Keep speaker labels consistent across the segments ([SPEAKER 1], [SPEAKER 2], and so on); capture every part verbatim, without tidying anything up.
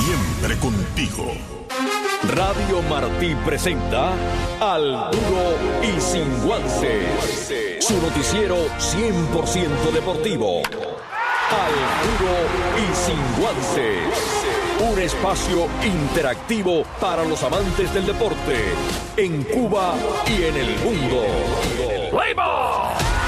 [SPEAKER 1] siempre contigo.
[SPEAKER 2] Radio Martí presenta Al Duro y Sin Guantes, su noticiero cien por ciento deportivo. Al Duro y Sin Guantes, un espacio interactivo para los amantes del deporte en Cuba y en el mundo. ¡Play ball!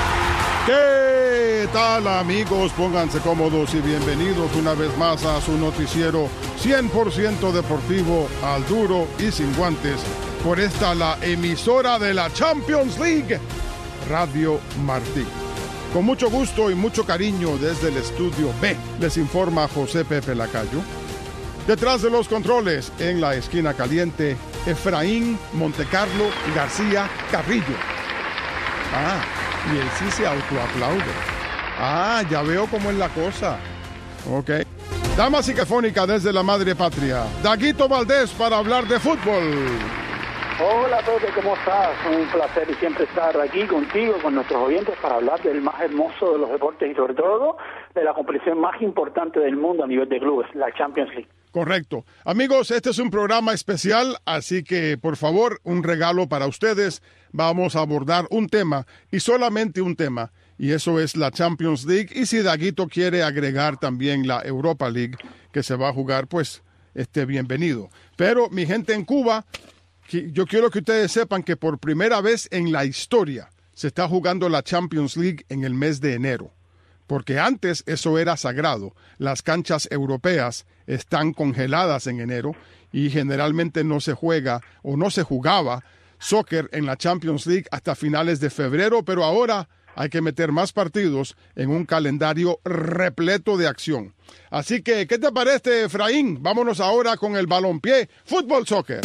[SPEAKER 3] ¿Qué tal, amigos? Pónganse cómodos y bienvenidos una vez más a su noticiero cien por ciento deportivo, Al Duro y Sin Guantes, por esta la emisora de la Champions League, Radio Martí. Con mucho gusto y mucho cariño desde el estudio B, les informa José Pepe Lacayo. Detrás de los controles, en la esquina caliente, Efraín Montecarlo García Carrillo. Ah, y él sí se autoaplaude. Ah, ya veo cómo es la cosa. Ok. Dama psicafónica desde la madre patria, Daguito Valdés, para hablar de fútbol.
[SPEAKER 4] Hola, Pepe, ¿cómo estás? Un placer siempre estar aquí contigo, con nuestros oyentes, para hablar del más hermoso de los deportes y sobre todo de la competición más importante del mundo a nivel de clubes, la Champions League.
[SPEAKER 3] Correcto. Amigos, este es un programa especial, así que, por favor, un regalo para ustedes. Vamos a abordar un tema, y solamente un tema, y eso es la Champions League. Y si Daguito quiere agregar también la Europa League, que se va a jugar, pues, esté bienvenido. Pero, mi gente en Cuba, yo quiero que ustedes sepan que por primera vez en la historia se está jugando la Champions League en el mes de enero. Porque antes eso era sagrado. Las canchas europeas están congeladas en enero y generalmente no se juega o no se jugaba soccer en la Champions League hasta finales de febrero, pero ahora hay que meter más partidos en un calendario repleto de acción. Así que, ¿qué te parece, Efraín? Vámonos ahora con el balompié, fútbol soccer.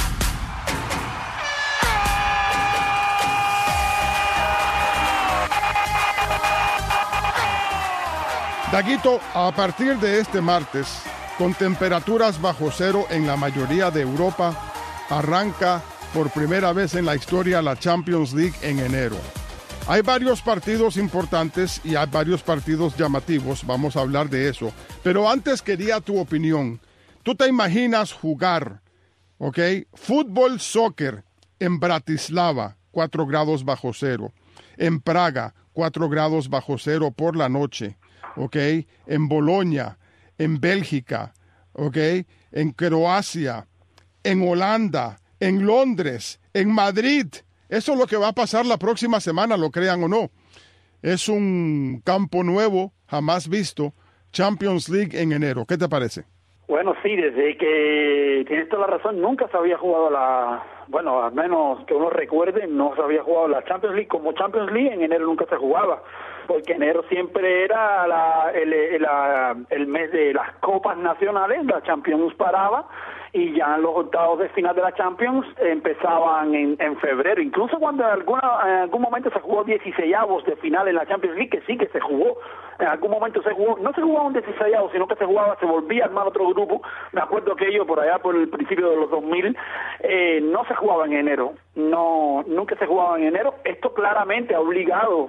[SPEAKER 3] Daguito, a partir de este martes, con temperaturas bajo cero en la mayoría de Europa, arranca por primera vez en la historia la Champions League en enero. Hay varios partidos importantes y hay varios partidos llamativos, vamos a hablar de eso. Pero antes quería tu opinión. ¿Tú te imaginas jugar, ok, fútbol soccer en Bratislava, cuatro grados bajo cero, en Praga, cuatro grados bajo cero por la noche, ok, en Bolonia, en Bélgica, ok, en Croacia, en Holanda, en Londres, en Madrid? Eso es lo que va a pasar la próxima semana, lo crean o no. Es un campo nuevo, jamás visto, Champions League en enero. ¿Qué te parece?
[SPEAKER 4] Bueno, sí, desde que tienes toda la razón, nunca se había jugado la, bueno, al menos que uno recuerde, no se había jugado la Champions League. Como Champions League en enero nunca se jugaba, porque enero siempre era la, el, el, la, el mes de las copas nacionales, la Champions paraba, y ya los octavos de final de la Champions empezaban en, en febrero. Incluso cuando en, alguna, en algún momento se jugó dieciseisavos de final en la Champions League, que sí que se jugó, en algún momento se jugó, no se jugaba un dieciseisavo, sino que se jugaba, se volvía a armar otro grupo. Me acuerdo que ellos por allá por el principio de los dos mil, eh, no se jugaba en enero, no, nunca se jugaba en enero. Esto claramente ha obligado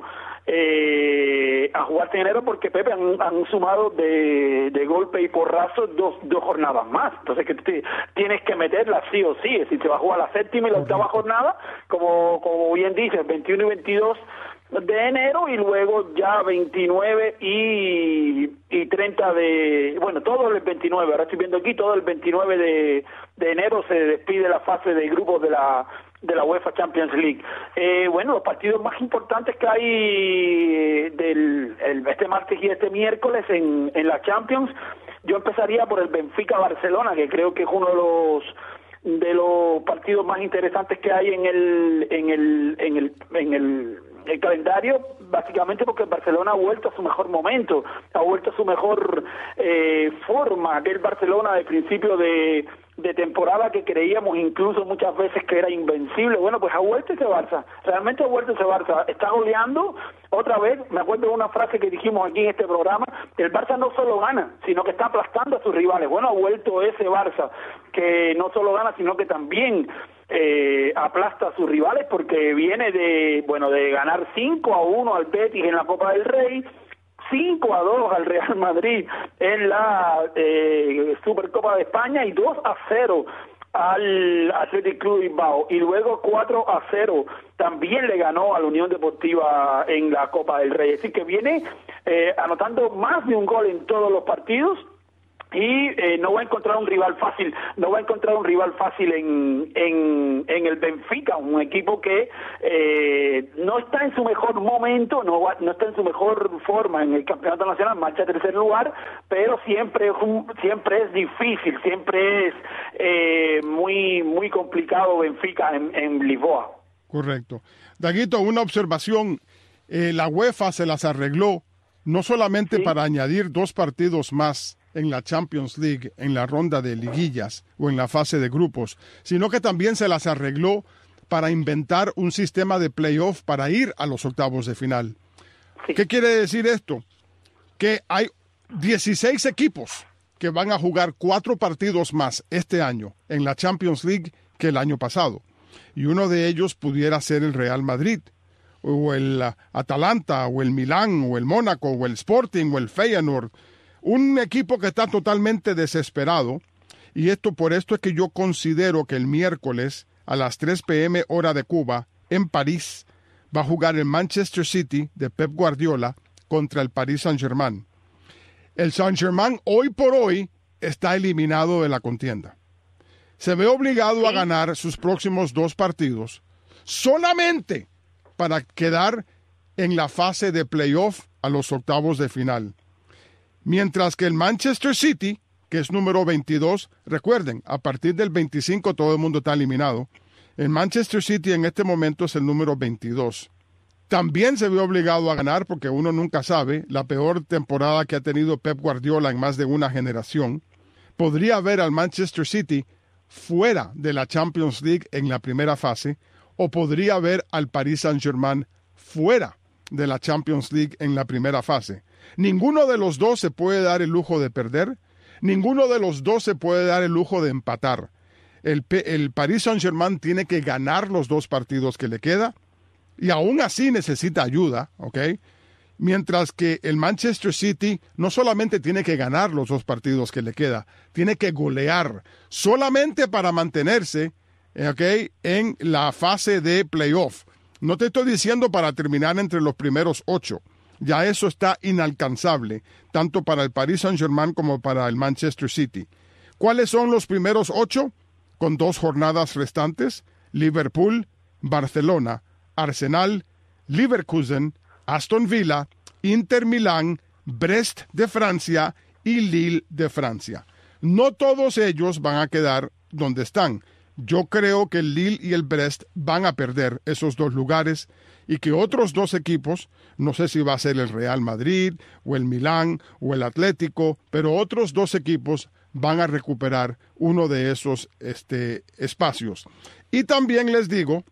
[SPEAKER 4] Eh, a jugarse en enero porque, Pepe, han, han sumado de, de golpe y porrazo dos, dos jornadas más. Entonces que te, tienes que meterla sí o sí. Es decir, se va a jugar la séptima y la octava jornada, como, como bien dices, veintiuno y veintidós de enero, y luego ya veintinueve y, y treinta de, bueno, todo el veintinueve, ahora estoy viendo aquí, todo el veintinueve de, de enero se despide la fase de grupos de la de la UEFA Champions League. Eh, bueno, los partidos más importantes que hay del el, este martes y este miércoles en, en la Champions, yo empezaría por el Benfica-Barcelona, que creo que es uno de los de los partidos más interesantes que hay en el en el en el en el, el calendario, básicamente porque el Barcelona ha vuelto a su mejor momento, ha vuelto a su mejor eh, forma, aquel Barcelona de principio de de temporada que creíamos incluso muchas veces que era invencible. Bueno, pues ha vuelto ese Barça, realmente ha vuelto ese Barça, está goleando otra vez. Me acuerdo de una frase que dijimos aquí en este programa: el Barça no solo gana, sino que está aplastando a sus rivales. Bueno, ha vuelto ese Barça que no solo gana, sino que también eh, aplasta a sus rivales, porque viene de, bueno, de ganar cinco a uno al Betis en la Copa del Rey, cinco a dos al Real Madrid en la eh, Supercopa de España y dos a cero al Athletic Club Bilbao, y luego cuatro a cero también le ganó a la Unión Deportiva en la Copa del Rey. Así que viene eh, anotando más de un gol en todos los partidos, y eh, no va a encontrar un rival fácil, no va a encontrar un rival fácil en en, en el Benfica, un equipo que eh, no está en su mejor momento, no va, no está en su mejor forma en el campeonato nacional, marcha tercer lugar, pero siempre es un, siempre es difícil, siempre es eh, muy muy complicado Benfica en, en Lisboa.
[SPEAKER 3] Correcto. Daguito, una observación, eh, la UEFA se las arregló no solamente ¿Sí? para añadir dos partidos más en la Champions League, en la ronda de liguillas o en la fase de grupos, sino que también se las arregló para inventar un sistema de playoff para ir a los octavos de final. Sí. ¿Qué quiere decir esto? Que hay dieciséis equipos que van a jugar cuatro partidos más este año en la Champions League que el año pasado. Y uno de ellos pudiera ser el Real Madrid, o el Atalanta, o el Milán, o el Mónaco, o el Sporting, o el Feyenoord. Un equipo que está totalmente desesperado, y esto por esto es que yo considero que el miércoles a las tres pe eme hora de Cuba, en París, va a jugar el Manchester City de Pep Guardiola contra el Paris Saint-Germain. El Saint-Germain hoy por hoy está eliminado de la contienda. Se ve obligado a ganar sus próximos dos partidos solamente para quedar en la fase de playoff a los octavos de final. Mientras que el Manchester City, que es número veintidós, recuerden, a partir del veinticinco todo el mundo está eliminado. El Manchester City en este momento es el número veintidós. También se ve obligado a ganar porque uno nunca sabe, la peor temporada que ha tenido Pep Guardiola en más de una generación. Podría ver al Manchester City fuera de la Champions League en la primera fase, o podría ver al Paris Saint-Germain fuera de la Champions League en la primera fase. Ninguno de los dos se puede dar el lujo de perder, ninguno de los dos se puede dar el lujo de empatar. El, el Paris Saint-Germain tiene que ganar los dos partidos que le queda, y aún así necesita ayuda, ¿ok? Mientras que el Manchester City no solamente tiene que ganar los dos partidos que le queda, tiene que golear solamente para mantenerse, ¿ok?, en la fase de playoff. No te estoy diciendo para terminar entre los primeros ocho. Ya eso está inalcanzable, tanto para el Paris Saint-Germain como para el Manchester City. ¿Cuáles son los primeros ocho? Con dos jornadas restantes: Liverpool, Barcelona, Arsenal, Leverkusen, Aston Villa, Inter Milán, Brest de Francia y Lille de Francia. No todos ellos van a quedar donde están. Yo creo que el Lille y el Brest van a perder esos dos lugares, y que otros dos equipos, no sé si va a ser el Real Madrid o el Milán o el Atlético, pero otros dos equipos van a recuperar uno de esos este, espacios. Y también les digo,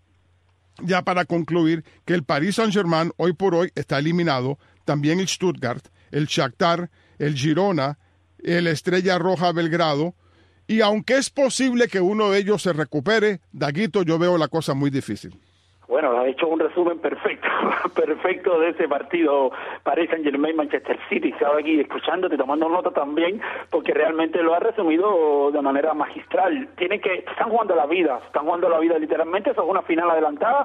[SPEAKER 3] ya para concluir, que el Paris Saint-Germain hoy por hoy está eliminado, también el Stuttgart, el Shakhtar, el Girona, el Estrella Roja Belgrado, y aunque es posible que uno de ellos se recupere, Daguito, yo veo la cosa muy difícil.
[SPEAKER 4] Bueno, ha hecho un resumen perfecto, perfecto de ese partido Paris Saint-Germain-Manchester City. Estaba aquí escuchándote, tomando nota también, porque realmente lo ha resumido de manera magistral. Tienen que, están jugando la vida, están jugando la vida literalmente. Eso es una final adelantada.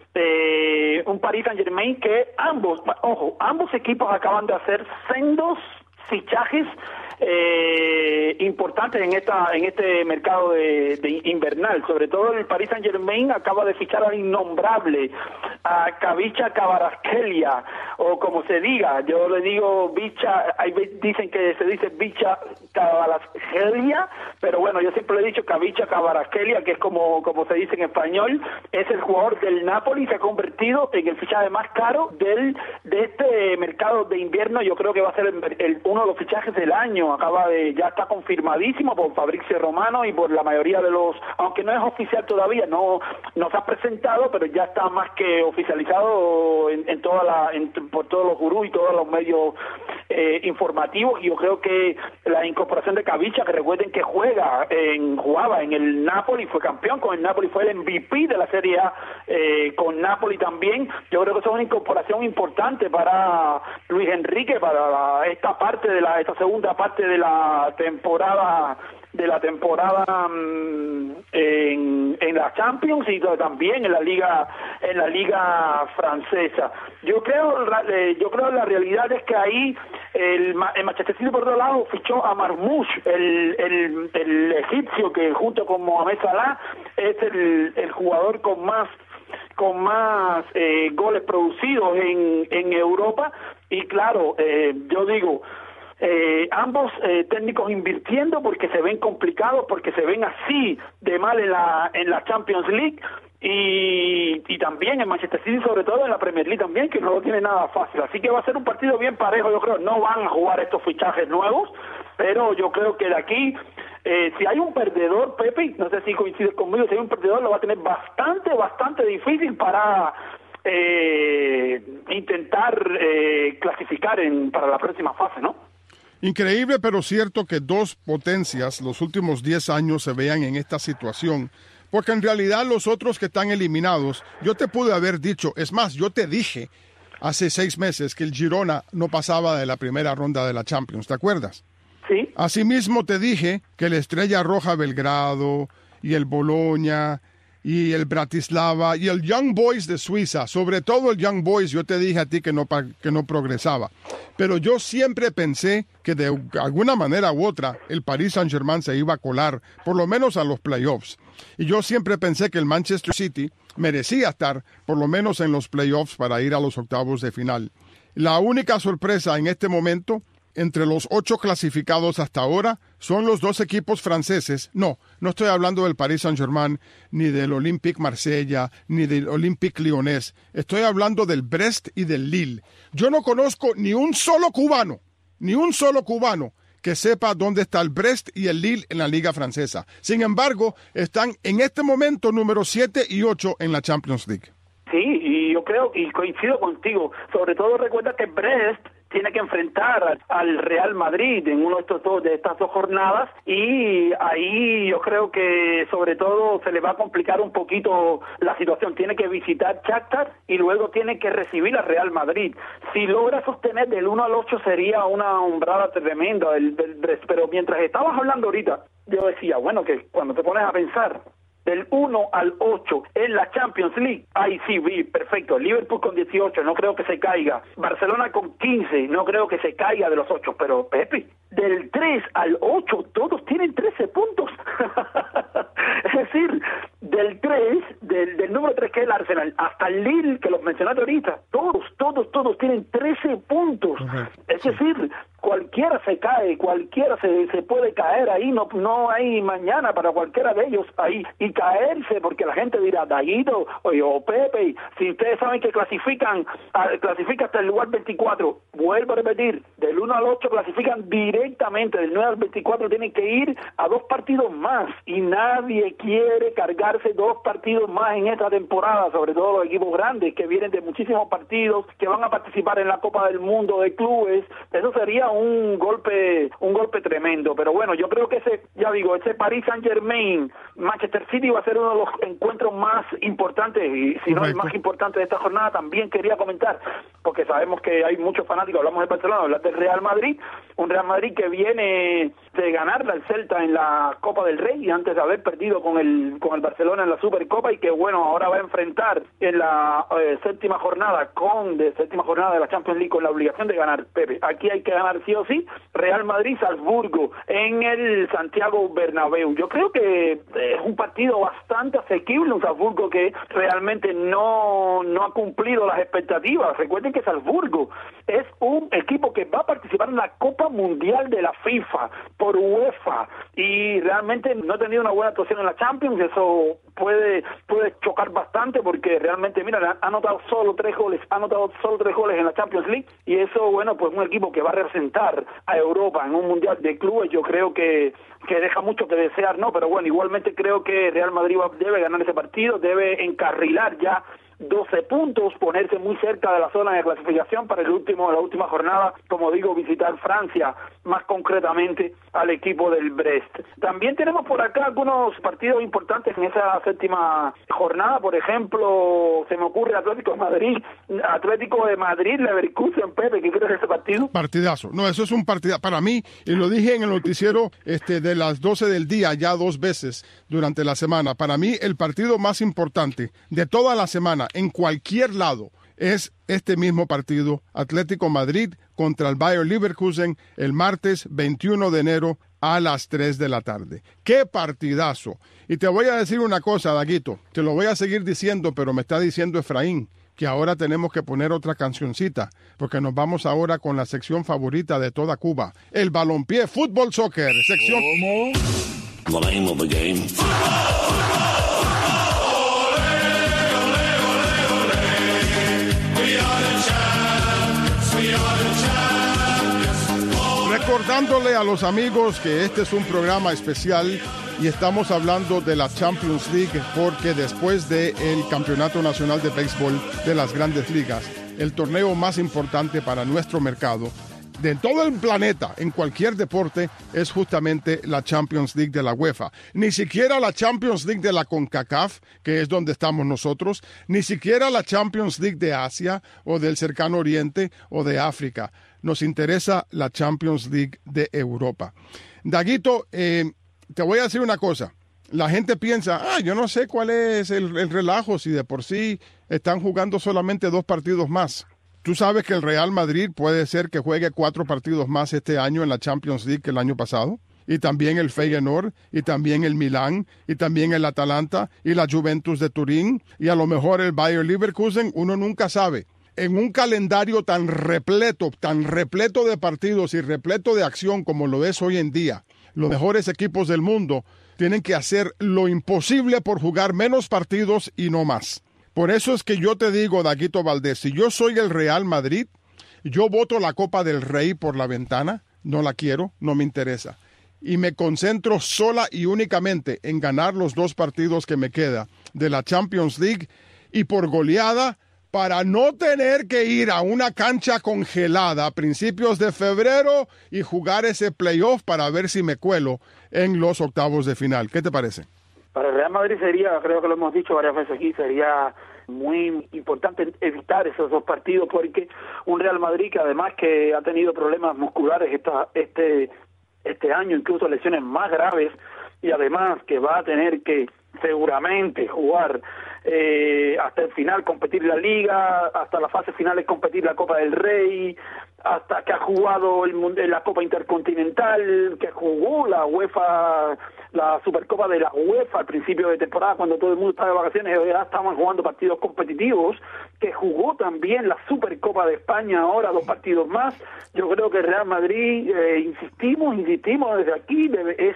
[SPEAKER 4] Eh, un Paris Saint-Germain que ambos, ojo, ambos equipos acaban de hacer sendos fichajes eh, importantes en esta en este mercado de, de invernal. Sobre todo el Paris Saint-Germain acaba de fichar al innombrable, a Kavicha Kvaratskhelia, o como se diga, yo le digo Bicha, hay dicen que se dice Bicha Kvaratskhelia, pero bueno, yo siempre le he dicho Kavicha Kvaratskhelia, que es como como se dice en español. Es el jugador del Napoli, se ha convertido en el fichaje más caro del de este mercado de invierno. Yo creo que va a ser el, el, uno de los fichajes del año. Acaba de, ya está confirmadísimo por Fabrizio Romano y por la mayoría de los, aunque no es oficial todavía, no, no se ha presentado, pero ya está más que oficializado en, en toda la, en, por todos los gurús y todos los medios eh, informativos. Yo creo que la incorporación de Kavicha, que recuerden que juega en, jugaba en el Napoli, fue campeón con el Napoli, fue el M V P de la Serie A eh, con Napoli también. Yo creo que eso es una incorporación importante para Luis Enrique, para la, esta parte de la, esta segunda parte de la temporada de la temporada um, en, en la Champions y también en la liga en la liga francesa. Yo creo eh, yo creo la realidad es que ahí el, el Manchester City por otro lado fichó a Marmoush, el, el, el egipcio, que junto con Mohamed Salah es el, el jugador con más con más eh, goles producidos en, en Europa. Y claro, eh, yo digo, Eh, ambos eh, técnicos invirtiendo porque se ven complicados, porque se ven así de mal en la en la Champions League y, y también en Manchester City, sobre todo en la Premier League también, que no lo tiene nada fácil. Así que va a ser un partido bien parejo. Yo creo no van a jugar estos fichajes nuevos, pero yo creo que de aquí eh, si hay un perdedor, Pepe, no sé si coincides conmigo, si hay un perdedor lo va a tener bastante bastante difícil para eh, intentar eh, clasificar en para la próxima fase, ¿no?
[SPEAKER 3] Increíble, pero cierto que dos potencias los últimos diez años se vean en esta situación, porque en realidad los otros que están eliminados, yo te pude haber dicho, es más, yo te dije hace seis meses que el Girona no pasaba de la primera ronda de la Champions, ¿te acuerdas?
[SPEAKER 4] Sí.
[SPEAKER 3] Asimismo te dije que la Estrella Roja Belgrado y el Bologna y el Bratislava y el Young Boys de Suiza, sobre todo el Young Boys, yo te dije a ti que no, que no progresaba. Pero yo siempre pensé que de alguna manera u otra el Paris Saint-Germain se iba a colar, por lo menos a los playoffs. Y yo siempre pensé que el Manchester City merecía estar por lo menos en los playoffs para ir a los octavos de final. La única sorpresa en este momento entre los ocho clasificados hasta ahora son los dos equipos franceses. No, no estoy hablando del Paris Saint-Germain, ni del Olympique Marsella, ni del Olympique Lyonnais. Estoy hablando del Brest y del Lille. Yo no conozco ni un solo cubano, ni un solo cubano que sepa dónde está el Brest y el Lille en la Liga Francesa. Sin embargo, están en este momento número siete y ocho en la Champions League.
[SPEAKER 4] Sí, y yo creo, y coincido contigo, sobre todo recuerda que Brest tiene que enfrentar al Real Madrid en uno de estos dos, de estas dos jornadas, y ahí yo creo que sobre todo se le va a complicar un poquito la situación. Tiene que visitar Shakhtar y luego tiene que recibir al Real Madrid. Si logra sostener del uno al ocho sería una umbrada tremenda del, del Brest, pero mientras estabas hablando ahorita, yo decía, bueno, que cuando te pones a pensar del uno al ocho en la Champions League, ahí sí vi, perfecto. Liverpool con dieciocho, no creo que se caiga. Barcelona con quince, no creo que se caiga de los ocho. Pero, Pepe, del tres al ocho, todos tienen trece puntos. Es decir, del tres, del, del número tres que es el Arsenal, hasta el Lille, que los mencionaste ahorita, todos, todos, todos tienen trece puntos. Uh-huh. Es decir, cualquiera se cae, cualquiera se, se puede caer ahí, no no hay mañana para cualquiera de ellos ahí, y caerse, porque la gente dirá, Daguito, oye, o Pepe, si ustedes saben que clasifican, a, clasifica hasta el lugar veinticuatro, vuelvo a repetir, del uno al ocho clasifican directamente, del nueve al veinticuatro tienen que ir a dos partidos más, y nadie quiere cargarse dos partidos más en esta temporada, sobre todo los equipos grandes, que vienen de muchísimos partidos, que van a participar en la Copa del Mundo de Clubes. Eso sería un golpe un golpe tremendo, pero bueno, yo creo que ese, ya digo, ese Paris Saint-Germain, Manchester City va a ser uno de los encuentros más importantes, y si no el más importante de esta jornada. También quería comentar, porque sabemos que hay muchos fanáticos, hablamos de Barcelona, hablar del Real Madrid, un Real Madrid que viene de ganarle al Celta en la Copa del Rey, y antes de haber perdido con el con el Barcelona en la Supercopa, y que bueno, ahora va a enfrentar en la eh, séptima jornada con de séptima jornada de la Champions League con la obligación de ganar. Pepe, aquí hay que ganar sí o sí. Real Madrid-Salzburgo en el Santiago Bernabéu. Yo creo que es un partido bastante asequible, un Salzburgo que realmente no no ha cumplido las expectativas. Recuerden que Salzburgo es un equipo que va a participar en la Copa Mundial de la FIFA por UEFA, y realmente no ha tenido una buena actuación en la Champions. Eso puede puede chocar bastante, porque realmente, mira, ha anotado solo tres goles, ha anotado solo tres goles en la Champions League, y eso, bueno, pues un equipo que va a representar a Europa en un Mundial de Clubes, yo creo que que deja mucho que desear, ¿no? Pero bueno, igualmente creo que Real Madrid debe ganar ese partido, debe encarrilar ya doce puntos, ponerse muy cerca de la zona de clasificación para el último, la última jornada, como digo, visitar Francia, más concretamente al equipo del Brest. También tenemos por acá algunos partidos importantes en esa séptima jornada, por ejemplo, se me ocurre Atlético de Madrid, Atlético de Madrid, Leverkusen, Pepe, ¿qué crees de ese partido?
[SPEAKER 3] Partidazo, no, eso es un partidazo, para mí, y lo dije en el noticiero este, de las doce del día, ya dos veces durante la semana, para mí el partido más importante de toda la semana, en cualquier lado, es este mismo partido, Atlético Madrid contra el Bayer Leverkusen, el martes veintiuno de enero a las tres de la tarde. ¡Qué partidazo! Y te voy a decir una cosa, Daguito, te lo voy a seguir diciendo, pero me está diciendo Efraín que ahora tenemos que poner otra cancioncita, porque nos vamos ahora con la sección favorita de toda Cuba, el balompié, fútbol, soccer, sección...
[SPEAKER 1] ¿Cómo? The name of the game.
[SPEAKER 3] Recordándole a los amigos que este es un programa especial y estamos hablando de la Champions League porque después del Campeonato Nacional de Béisbol de las Grandes Ligas, el torneo más importante para nuestro mercado de todo el planeta, en cualquier deporte, es justamente la Champions League de la UEFA. Ni siquiera la Champions League de la CONCACAF, que es donde estamos nosotros, ni siquiera la Champions League de Asia o del Cercano Oriente o de África. Nos interesa la Champions League de Europa. Daguito, eh, te voy a decir una cosa. La gente piensa, ah, yo no sé cuál es el, el relajo, si de por sí están jugando solamente dos partidos más. Tú sabes que el Real Madrid puede ser que juegue cuatro partidos más este año en la Champions League que el año pasado. Y también el Feyenoord, y también el Milán, y también el Atalanta, y la Juventus de Turín, y a lo mejor el Bayer Leverkusen, uno nunca sabe. En un calendario tan repleto, tan repleto de partidos y repleto de acción como lo es hoy en día, los mejores equipos del mundo tienen que hacer lo imposible por jugar menos partidos y no más. Por eso es que yo te digo, Daguito Valdés, si yo soy el Real Madrid, yo boto la Copa del Rey por la ventana, no la quiero, no me interesa. Y me concentro sola y únicamente en ganar los dos partidos que me queda de la Champions League y por goleada para no tener que ir a una cancha congelada a principios de febrero y jugar ese playoff para ver si me cuelo en los octavos de final. ¿Qué te parece?
[SPEAKER 4] Para el Real Madrid sería, creo que lo hemos dicho varias veces aquí, sería muy importante evitar esos dos partidos porque un Real Madrid que además que ha tenido problemas musculares esta, este este año, incluso lesiones más graves, y además que va a tener que seguramente jugar eh, hasta el final, competir la Liga, hasta la fase final es competir la Copa del Rey, hasta que ha jugado el, la Copa Intercontinental, que jugó la UEFA, la Supercopa de la UEFA al principio de temporada cuando todo el mundo estaba de vacaciones, ya estaban jugando partidos competitivos, que jugó también la Supercopa de España ahora, dos partidos más. Yo creo que el Real Madrid, eh, insistimos, insistimos desde aquí, debe, es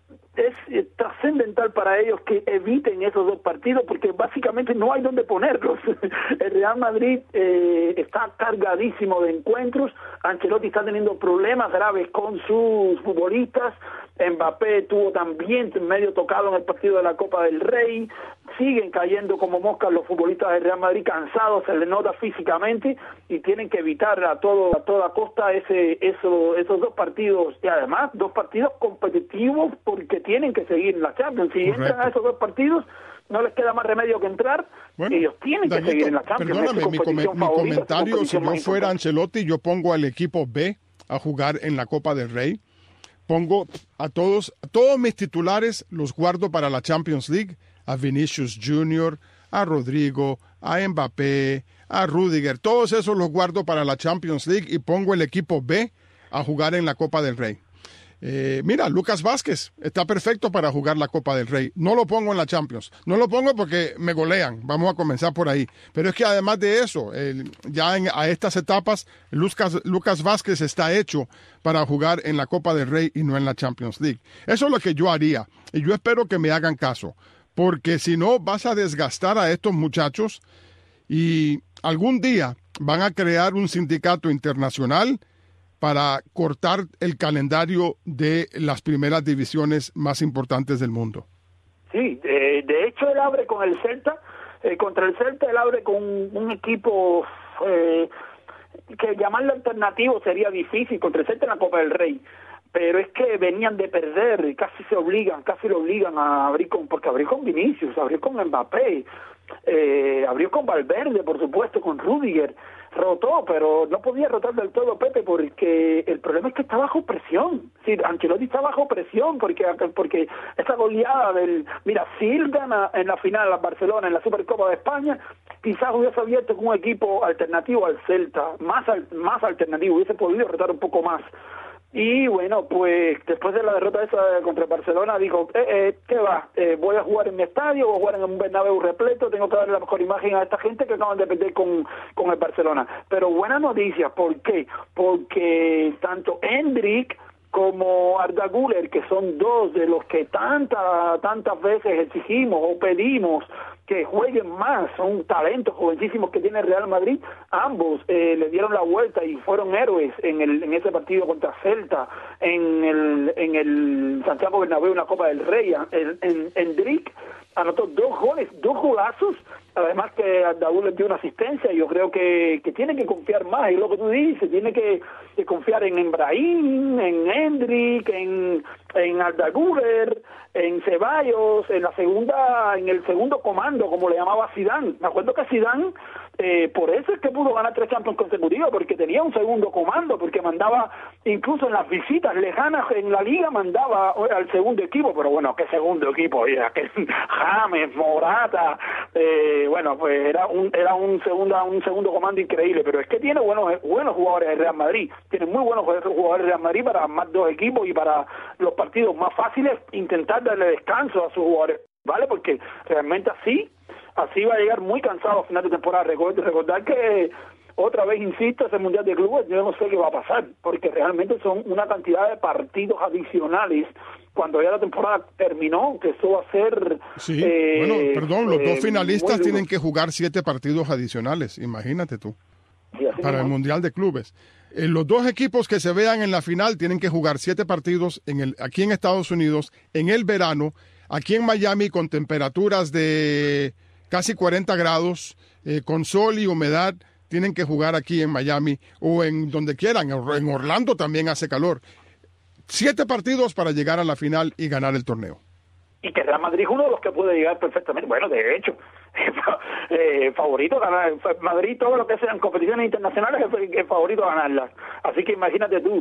[SPEAKER 4] es eh, trascendental para ellos que eviten esos dos partidos porque básicamente no hay dónde ponerlos. El Real Madrid eh, está cargadísimo de encuentros, Ancelotti está teniendo problemas graves con sus futbolistas, Mbappé tuvo también medio tocado en el partido de la Copa del Rey, siguen cayendo como moscas los futbolistas del Real Madrid, cansados, se les nota físicamente y tienen que evitar a todo a toda costa ese eso, esos dos partidos y además dos partidos competitivos porque tienen que seguir en la Champions. Si
[SPEAKER 3] Correcto.
[SPEAKER 4] Entran a esos dos partidos no les queda más remedio que entrar, bueno, ellos tienen
[SPEAKER 3] Daguito,
[SPEAKER 4] que seguir en la Champions.
[SPEAKER 3] Perdóname, mi, com- mi
[SPEAKER 4] favorita,
[SPEAKER 3] comentario, si yo fuera
[SPEAKER 4] importante.
[SPEAKER 3] Ancelotti, yo pongo al equipo B a jugar en la Copa del Rey. Pongo a todos, a todos mis titulares, los guardo para la Champions League, a Vinicius Junior, a Rodrigo, a Mbappé, a Rudiger, todos esos los guardo para la Champions League y pongo el equipo B a jugar en la Copa del Rey. Eh, mira, Lucas Vázquez está perfecto para jugar la Copa del Rey. No lo pongo en la Champions. No lo pongo porque me golean. Vamos a comenzar por ahí. Pero es que además de eso, el, ya en, a estas etapas, Lucas, Lucas Vázquez está hecho para jugar en la Copa del Rey y no en la Champions League. Eso es lo que yo haría. Y yo espero que me hagan caso. Porque si no, vas a desgastar a estos muchachos y algún día van a crear un sindicato internacional para cortar el calendario de las primeras divisiones más importantes del mundo.
[SPEAKER 4] Sí, de, de hecho él abre con el Celta Eh, contra el Celta él abre con un, un equipo eh, que llamarlo alternativo sería difícil, contra el Celta en la Copa del Rey, pero es que venían de perder y casi se obligan, casi lo obligan a abrir con, porque abrió con Vinicius, abrió con Mbappé, eh, abrió con Valverde, por supuesto, con Rüdiger, rotó, pero no podía rotar del todo Pepe, porque el problema es que está bajo presión. Sí, Ancelotti está bajo presión, porque porque esa goleada del... Mira, si él gana en la final a Barcelona, en la Supercopa de España, quizás hubiese abierto con un equipo alternativo al Celta, más, más alternativo, hubiese podido rotar un poco más. Y bueno, pues después de la derrota esa contra Barcelona dijo, eh, eh, ¿qué va? Eh, voy a jugar en mi estadio, voy a jugar en un Bernabéu repleto, tengo que darle la mejor imagen a esta gente que acaban de perder con, con el Barcelona. Pero buena noticia, ¿por qué? Porque tanto Endrick como Arda Güler, que son dos de los que tanta, tantas veces exigimos o pedimos que jueguen más, son talentos jovencísimos que tiene el Real Madrid, ambos eh, le dieron la vuelta y fueron héroes en el en ese partido contra Celta, en el en el Santiago Bernabéu, en la Copa del Rey. En, en, Endrick anotó dos goles, dos golazos, además que Arda Güler dio una asistencia. Yo creo que, que tiene que confiar más, es lo que tú dices, tiene que, que confiar en Brahim, en Endrick, en, en Arda Güler, en Ceballos, en la segunda, en el segundo comando, como le llamaba Zidane. Me acuerdo que Zidane, eh, por eso es que pudo ganar tres Champions consecutivos, porque tenía un segundo comando, porque mandaba, incluso en las visitas lejanas en la liga, mandaba al segundo equipo. Pero bueno, ¿qué segundo equipo? Era que James, Morata, eh, bueno, pues era un era un segundo un segundo comando increíble. Pero es que tiene buenos buenos jugadores el Real Madrid, tiene muy buenos jugadores el Real Madrid para más dos equipos y para los partidos más fáciles intentar darle descanso a sus jugadores, ¿vale? Porque realmente así así va a llegar muy cansado a final de temporada. Recordar, recordar que otra vez, insisto, ese Mundial de Clubes, yo no sé qué va a pasar, porque realmente son una cantidad de partidos adicionales cuando ya la temporada terminó, que eso va a ser...
[SPEAKER 3] Sí,
[SPEAKER 4] eh,
[SPEAKER 3] bueno, perdón, los
[SPEAKER 4] eh,
[SPEAKER 3] dos finalistas tienen que jugar siete partidos adicionales, imagínate tú,
[SPEAKER 4] sí,
[SPEAKER 3] para el Mundial de Clubes. Eh, los dos equipos que se vean en la final tienen que jugar siete partidos en el, aquí en Estados Unidos, en el verano, aquí en Miami, con temperaturas de casi cuarenta grados, eh, con sol y humedad. Tienen que jugar aquí en Miami o en donde quieran. En Orlando también hace calor. Siete partidos para llegar a la final y ganar el torneo.
[SPEAKER 4] Y que Real Madrid es uno de los que puede llegar perfectamente. Bueno, de hecho, eh, favorito a ganar. Madrid, todo lo que sean competiciones internacionales, es el favorito a ganarlas. Así que imagínate tú,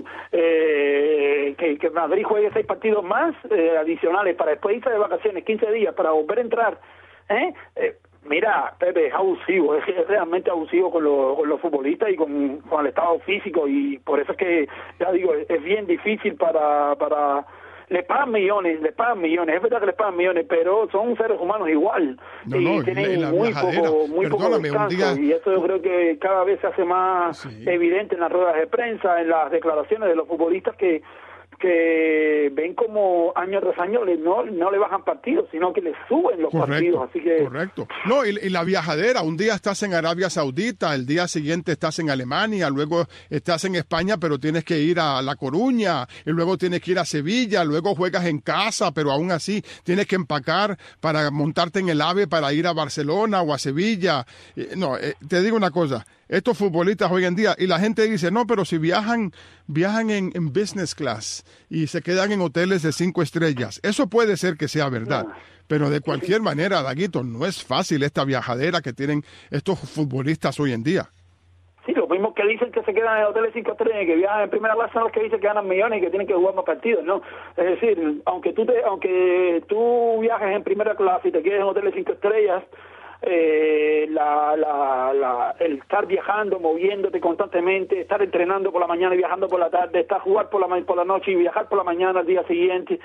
[SPEAKER 4] eh, que, que Madrid juegue seis partidos más eh, adicionales para después irse de vacaciones, quince días, para volver a entrar. ¿eh? eh Mira, Pepe, es abusivo, es, es realmente abusivo con, lo, con los futbolistas y con, con el estado físico, y por eso es que, ya digo, es, es bien difícil para... para les pagan millones, les pagan millones, es verdad que les pagan millones, pero son seres humanos igual,
[SPEAKER 3] no,
[SPEAKER 4] y
[SPEAKER 3] no,
[SPEAKER 4] tienen
[SPEAKER 3] y la, la
[SPEAKER 4] muy
[SPEAKER 3] viajadera.
[SPEAKER 4] poco, muy poco
[SPEAKER 3] Perdóname,
[SPEAKER 4] descanso,
[SPEAKER 3] un día...
[SPEAKER 4] y eso yo creo que cada vez se hace más sí. evidente en las ruedas de prensa, en las declaraciones de los futbolistas que que ven como año tras año le, no, no le bajan partidos, sino que le suben los
[SPEAKER 3] correcto,
[SPEAKER 4] partidos. Así que
[SPEAKER 3] correcto. No, y, y la viajadera, un día estás en Arabia Saudita, el día siguiente estás en Alemania, luego estás en España, pero tienes que ir a La Coruña, y luego tienes que ir a Sevilla, luego juegas en casa, pero aún así tienes que empacar para montarte en el AVE para ir a Barcelona o a Sevilla. No, eh, te digo una cosa, estos futbolistas hoy en día, y la gente dice, no, pero si viajan viajan en, en business class y se quedan en hoteles de cinco estrellas, eso puede ser que sea verdad, pero de cualquier manera, Daguito, no es fácil esta viajadera que tienen estos futbolistas hoy en día.
[SPEAKER 4] Sí, los mismos que dicen que se quedan en hoteles cinco estrellas y que viajan en primera clase son los que dicen que ganan millones y que tienen que jugar más partidos, ¿no? Es decir, aunque tú te, aunque tú viajes en primera clase y te quedes en hoteles cinco estrellas, Eh, la, la, la, el estar viajando, moviéndote constantemente, estar entrenando por la mañana y viajando por la tarde, estar jugar por la por la noche y viajar por la mañana al día siguiente,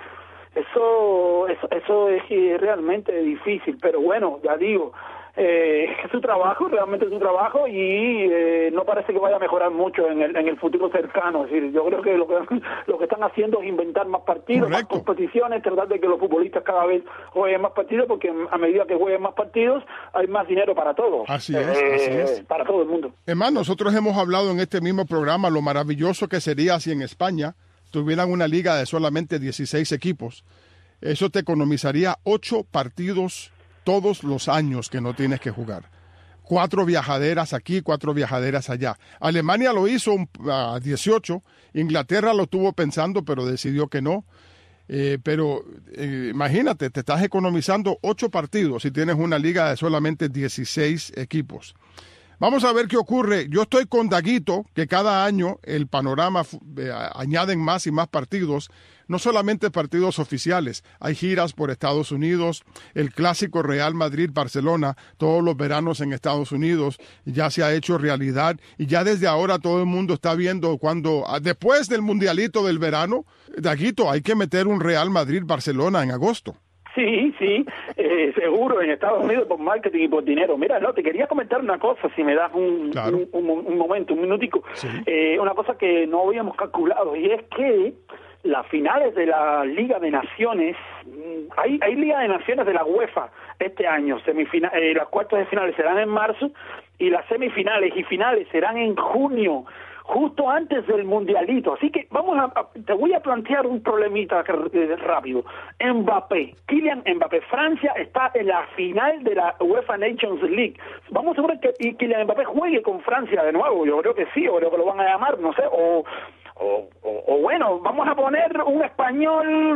[SPEAKER 4] eso eso, eso es realmente difícil, pero bueno, ya digo, eh, es su trabajo, realmente es su trabajo, y eh, no parece que vaya a mejorar mucho en el en el futuro cercano. Es decir, yo creo que lo que lo que están haciendo es inventar más partidos, correcto, más competiciones, tratar de que los futbolistas cada vez jueguen más partidos, porque a medida que jueguen más partidos hay más dinero para todos.
[SPEAKER 3] Así es,
[SPEAKER 4] eh,
[SPEAKER 3] así es.
[SPEAKER 4] Para todo el mundo.
[SPEAKER 3] Además, nosotros hemos hablado en este mismo programa lo maravilloso que sería si en España tuvieran una liga de solamente dieciséis equipos. Eso te economizaría ocho partidos todos los años que no tienes que jugar. Cuatro viajaderas aquí, cuatro viajaderas allá. Alemania lo hizo a dieciocho, Inglaterra lo estuvo pensando, pero decidió que no. Eh, pero eh, imagínate, te estás economizando ocho partidos si tienes una liga de solamente dieciséis equipos. Vamos a ver qué ocurre. Yo estoy con Daguito, que cada año el panorama eh, añaden más y más partidos, no solamente partidos oficiales, hay giras por Estados Unidos, el clásico Real Madrid-Barcelona, todos los veranos en Estados Unidos, ya se ha hecho realidad y ya desde ahora todo el mundo está viendo cuando, después del mundialito del verano, Daguito, hay que meter un Real Madrid-Barcelona en agosto.
[SPEAKER 4] Sí, sí, eh, seguro, en Estados Unidos por marketing y por dinero. Mira, no, te quería comentar una cosa, si me das un,
[SPEAKER 3] claro.
[SPEAKER 4] un, un, un momento, un minutico.
[SPEAKER 3] Sí.
[SPEAKER 4] Eh, una cosa que no habíamos calculado, y es que las finales de la Liga de Naciones, hay, hay Liga de Naciones de la UEFA este año, semifina, eh, las cuartos de finales serán en marzo, y las semifinales y finales serán en junio, justo antes del mundialito. Así que vamos a, a te voy a plantear un problemita eh, rápido. Mbappé, Kylian Mbappé, Francia está en la final de la UEFA Nations League. Vamos a ver que y Kylian Mbappé juegue con Francia de nuevo. Yo creo que sí, o creo que lo van a llamar, no sé, o O, o, o bueno, vamos a poner un español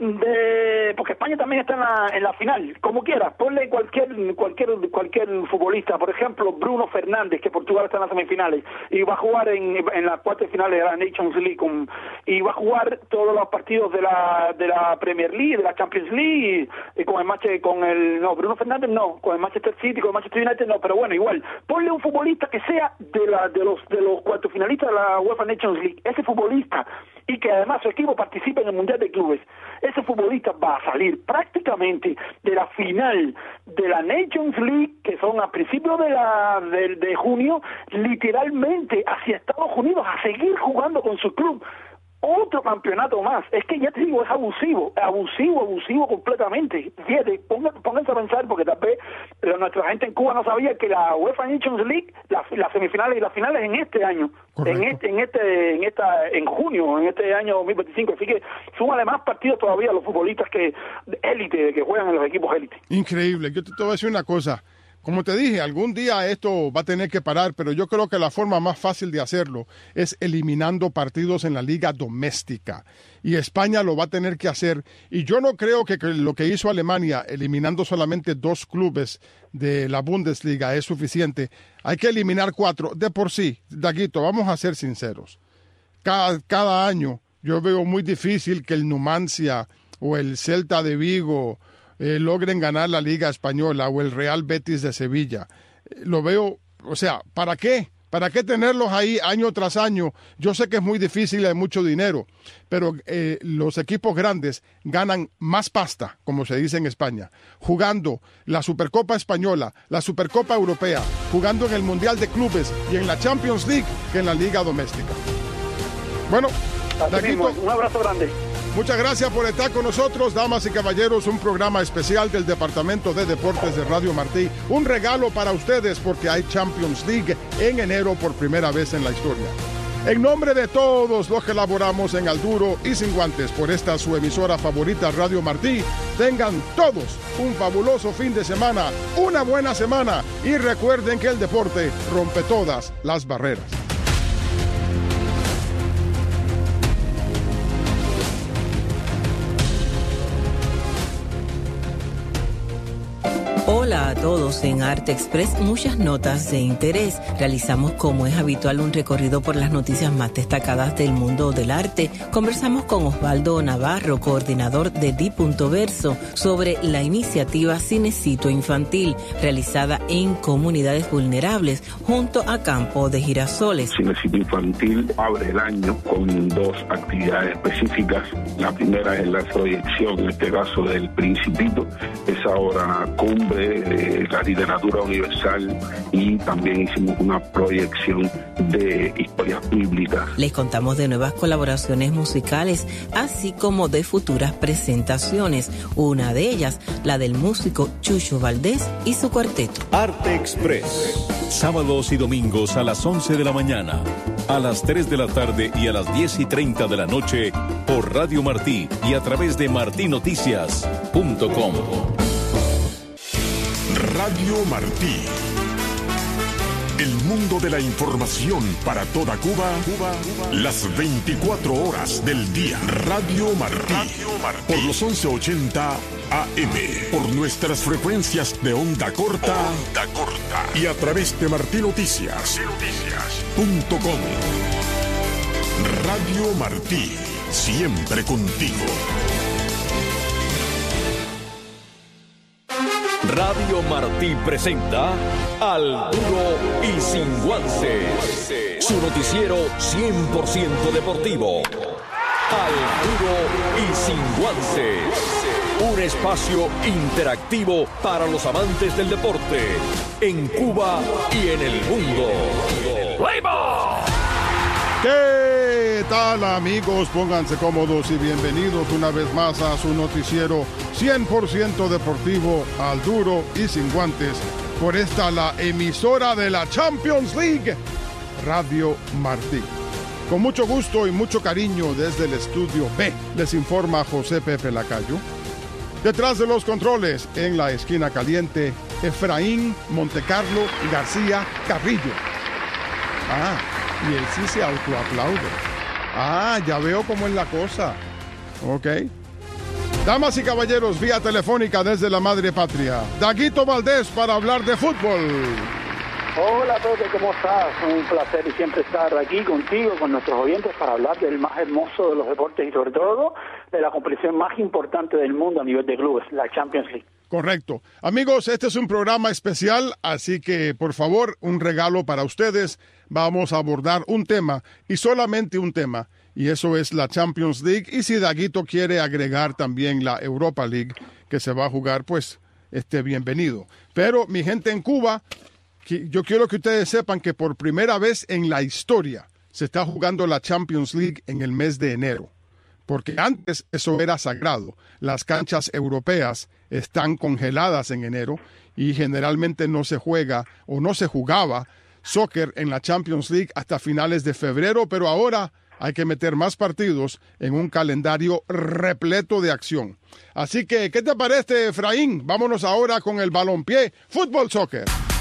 [SPEAKER 4] de, porque España también está en la, en la final, como quieras, ponle cualquier cualquier cualquier futbolista, por ejemplo Bruno Fernández, que Portugal está en las semifinales y va a jugar en, en las cuartas finales de la Nations League con, y va a jugar todos los partidos de la de la Premier League, de la Champions League, y con el match, con el no Bruno Fernández no, con el Manchester City, con el Manchester United no, pero bueno, igual, ponle un futbolista que sea de la de los de los cuartos finalistas de la UEFA Nations League, ese futbolista, y que además su equipo participe en el Mundial de Clubes, ese futbolista va a salir prácticamente de la final de la Nations League, que son a principios de la de, de junio, literalmente hacia Estados Unidos a seguir jugando con su club. Otro campeonato más. Es que ya te digo, es abusivo, abusivo, abusivo completamente. Fíjate, pónganse a pensar, porque tal vez pero nuestra gente en Cuba no sabía que la UEFA Nations League, las la semifinales y las finales en este año, Correcto. en este, en este, en esta, en junio, en este año dos mil veinticinco. Así que súmale más partidos todavía a los futbolistas que élite, que juegan en los equipos élite.
[SPEAKER 3] Increíble. Yo te, te voy a decir una cosa. Como te dije, algún día esto va a tener que parar, pero yo creo que la forma más fácil de hacerlo es eliminando partidos en la liga doméstica. Y España lo va a tener que hacer. Y yo no creo que, que lo que hizo Alemania, eliminando solamente dos clubes de la Bundesliga, es suficiente. Hay que eliminar cuatro. De por sí, Daguito, vamos a ser sinceros. Cada, cada año yo veo muy difícil que el Numancia o el Celta de Vigo Eh, logren ganar la Liga Española o el Real Betis de Sevilla. Eh, lo veo, o sea, ¿para qué? ¿Para qué tenerlos ahí año tras año? Yo sé que es muy difícil y hay mucho dinero, pero eh, los equipos grandes ganan más pasta, como se dice en España, jugando la Supercopa Española, la Supercopa Europea, jugando en el Mundial de Clubes y en la Champions League que en la Liga Doméstica. Bueno, Daguito,
[SPEAKER 4] un abrazo grande.
[SPEAKER 3] Muchas gracias por estar con nosotros, damas y caballeros, un programa especial del Departamento de Deportes de Radio Martí. Un regalo para ustedes porque hay Champions League en enero por primera vez en la historia. En nombre de todos los que laboramos en Al Duro y Sin Guantes por esta su emisora favorita Radio Martí, tengan todos un fabuloso fin de semana, una buena semana y recuerden que el deporte rompe todas las barreras.
[SPEAKER 5] Hola a todos, en Arte Express muchas notas de interés. Realizamos, como es habitual, un recorrido por las noticias más destacadas del mundo del arte. Conversamos con Osvaldo Navarro, coordinador de Di Punto Verso, sobre la iniciativa Cinecito Infantil, realizada en comunidades vulnerables, junto a Campo de Girasoles.
[SPEAKER 6] Cinecito Infantil abre el año con dos actividades específicas. La primera es la proyección, en este caso del Principito, esa obra cumbre de la literatura universal, y también hicimos una proyección de historias bíblicas.
[SPEAKER 5] Les contamos de nuevas colaboraciones musicales, así como de futuras presentaciones. Una de ellas, la del músico Chucho Valdés y su cuarteto.
[SPEAKER 2] Arte Express, sábados y domingos a las once de la mañana, a las tres de la tarde y a las diez y treinta de la noche por Radio Martí y a través de martinoticias punto com.
[SPEAKER 7] Radio Martí. El mundo de la información para toda Cuba, Cuba, Cuba, las veinticuatro horas del día. Radio Martí. Radio Martí. Por los once ochenta A M. Por nuestras frecuencias de onda corta. Onda corta. Y a través de martí noticias punto com. Radio Martí. Siempre contigo.
[SPEAKER 2] Radio Martí presenta Al Duro y Sin Guantes, su noticiero cien por ciento deportivo. Al Duro y Sin Guantes, un espacio interactivo para los amantes del deporte en Cuba y en el mundo. ¡Play-ball!
[SPEAKER 3] ¿Qué tal, amigos? Pónganse cómodos y bienvenidos una vez más a su noticiero cien por ciento deportivo, Al Duro y Sin Guantes, por esta la emisora de la Champions League, Radio Martí. Con mucho gusto y mucho cariño desde el estudio B, les informa José Pepe Lacayo. Detrás de los controles, en la esquina caliente, Efraín Montecarlo García Carrillo. Ah, y él sí se autoaplaude. Ah, ya veo cómo es la cosa. Ok. Damas y caballeros, vía telefónica desde la madre patria, Daguito Valdés para hablar de fútbol.
[SPEAKER 4] Hola Pepe, ¿cómo estás? Un placer siempre estar aquí contigo, con nuestros oyentes, para hablar del más hermoso de los deportes y sobre todo de la competición más importante del mundo a nivel de clubes, la Champions League.
[SPEAKER 3] Correcto. Amigos, este es un programa especial, así que por favor, un regalo para ustedes. Vamos a abordar un tema y solamente un tema, y eso es la Champions League. Y si Daguito quiere agregar también la Europa League, que se va a jugar, pues, este, bienvenido. Pero mi gente en Cuba, yo quiero que ustedes sepan que por primera vez en la historia se está jugando la Champions League en el mes de enero. Porque antes eso era sagrado. Las canchas europeas están congeladas en enero y generalmente no se juega o no se jugaba soccer en la Champions League hasta finales de febrero, pero ahora hay que meter más partidos en un calendario repleto de acción. Así que, ¿qué te parece, Efraín? Vámonos ahora con el balompié, fútbol soccer.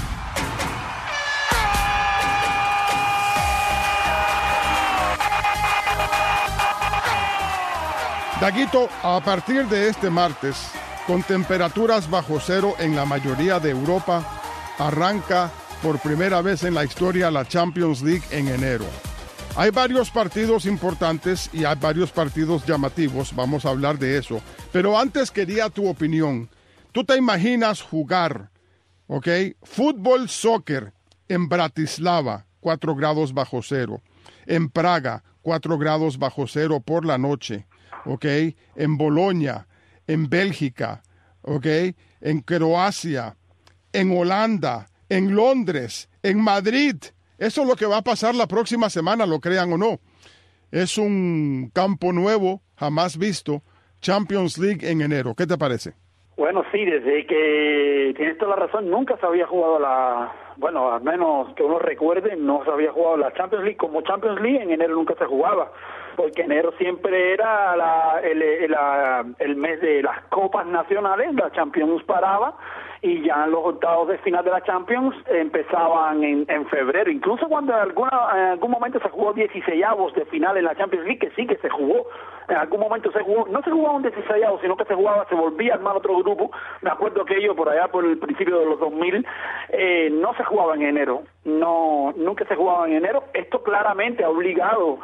[SPEAKER 3] Daguito, a partir de este martes, con temperaturas bajo cero en la mayoría de Europa, arranca por primera vez en la historia la Champions League en enero. Hay varios partidos importantes y hay varios partidos llamativos, vamos a hablar de eso. Pero antes quería tu opinión. ¿Tú te imaginas jugar, ok, fútbol soccer en Bratislava, cuatro grados bajo cero, en Praga, cuatro grados bajo cero por la noche, ok, en Bolonia, en Bélgica, ok, en Croacia, en Holanda, en Londres, en Madrid? Eso es lo que va a pasar la próxima semana, lo crean o no. Es un campo nuevo, jamás visto, Champions League en enero. ¿Qué te parece?
[SPEAKER 4] Bueno, sí, desde que tienes toda la razón, nunca se había jugado la, bueno, al menos que uno recuerde, no se había jugado la Champions League como Champions League, en enero nunca se jugaba, porque enero siempre era la, el, el, la, el mes de las copas nacionales, la Champions paraba, y ya los octavos de final de la Champions empezaban en, en febrero, incluso cuando en, alguna, en algún momento se jugó dieciseisavos de final en la Champions League, que sí que se jugó, en algún momento se jugó, no se jugaba un dieciseisavo, sino que se jugaba, se volvía a armar otro grupo. Me acuerdo que ellos por allá por el principio de los dos mil eh, no se jugaba en enero, no nunca se jugaba en enero. Esto claramente ha obligado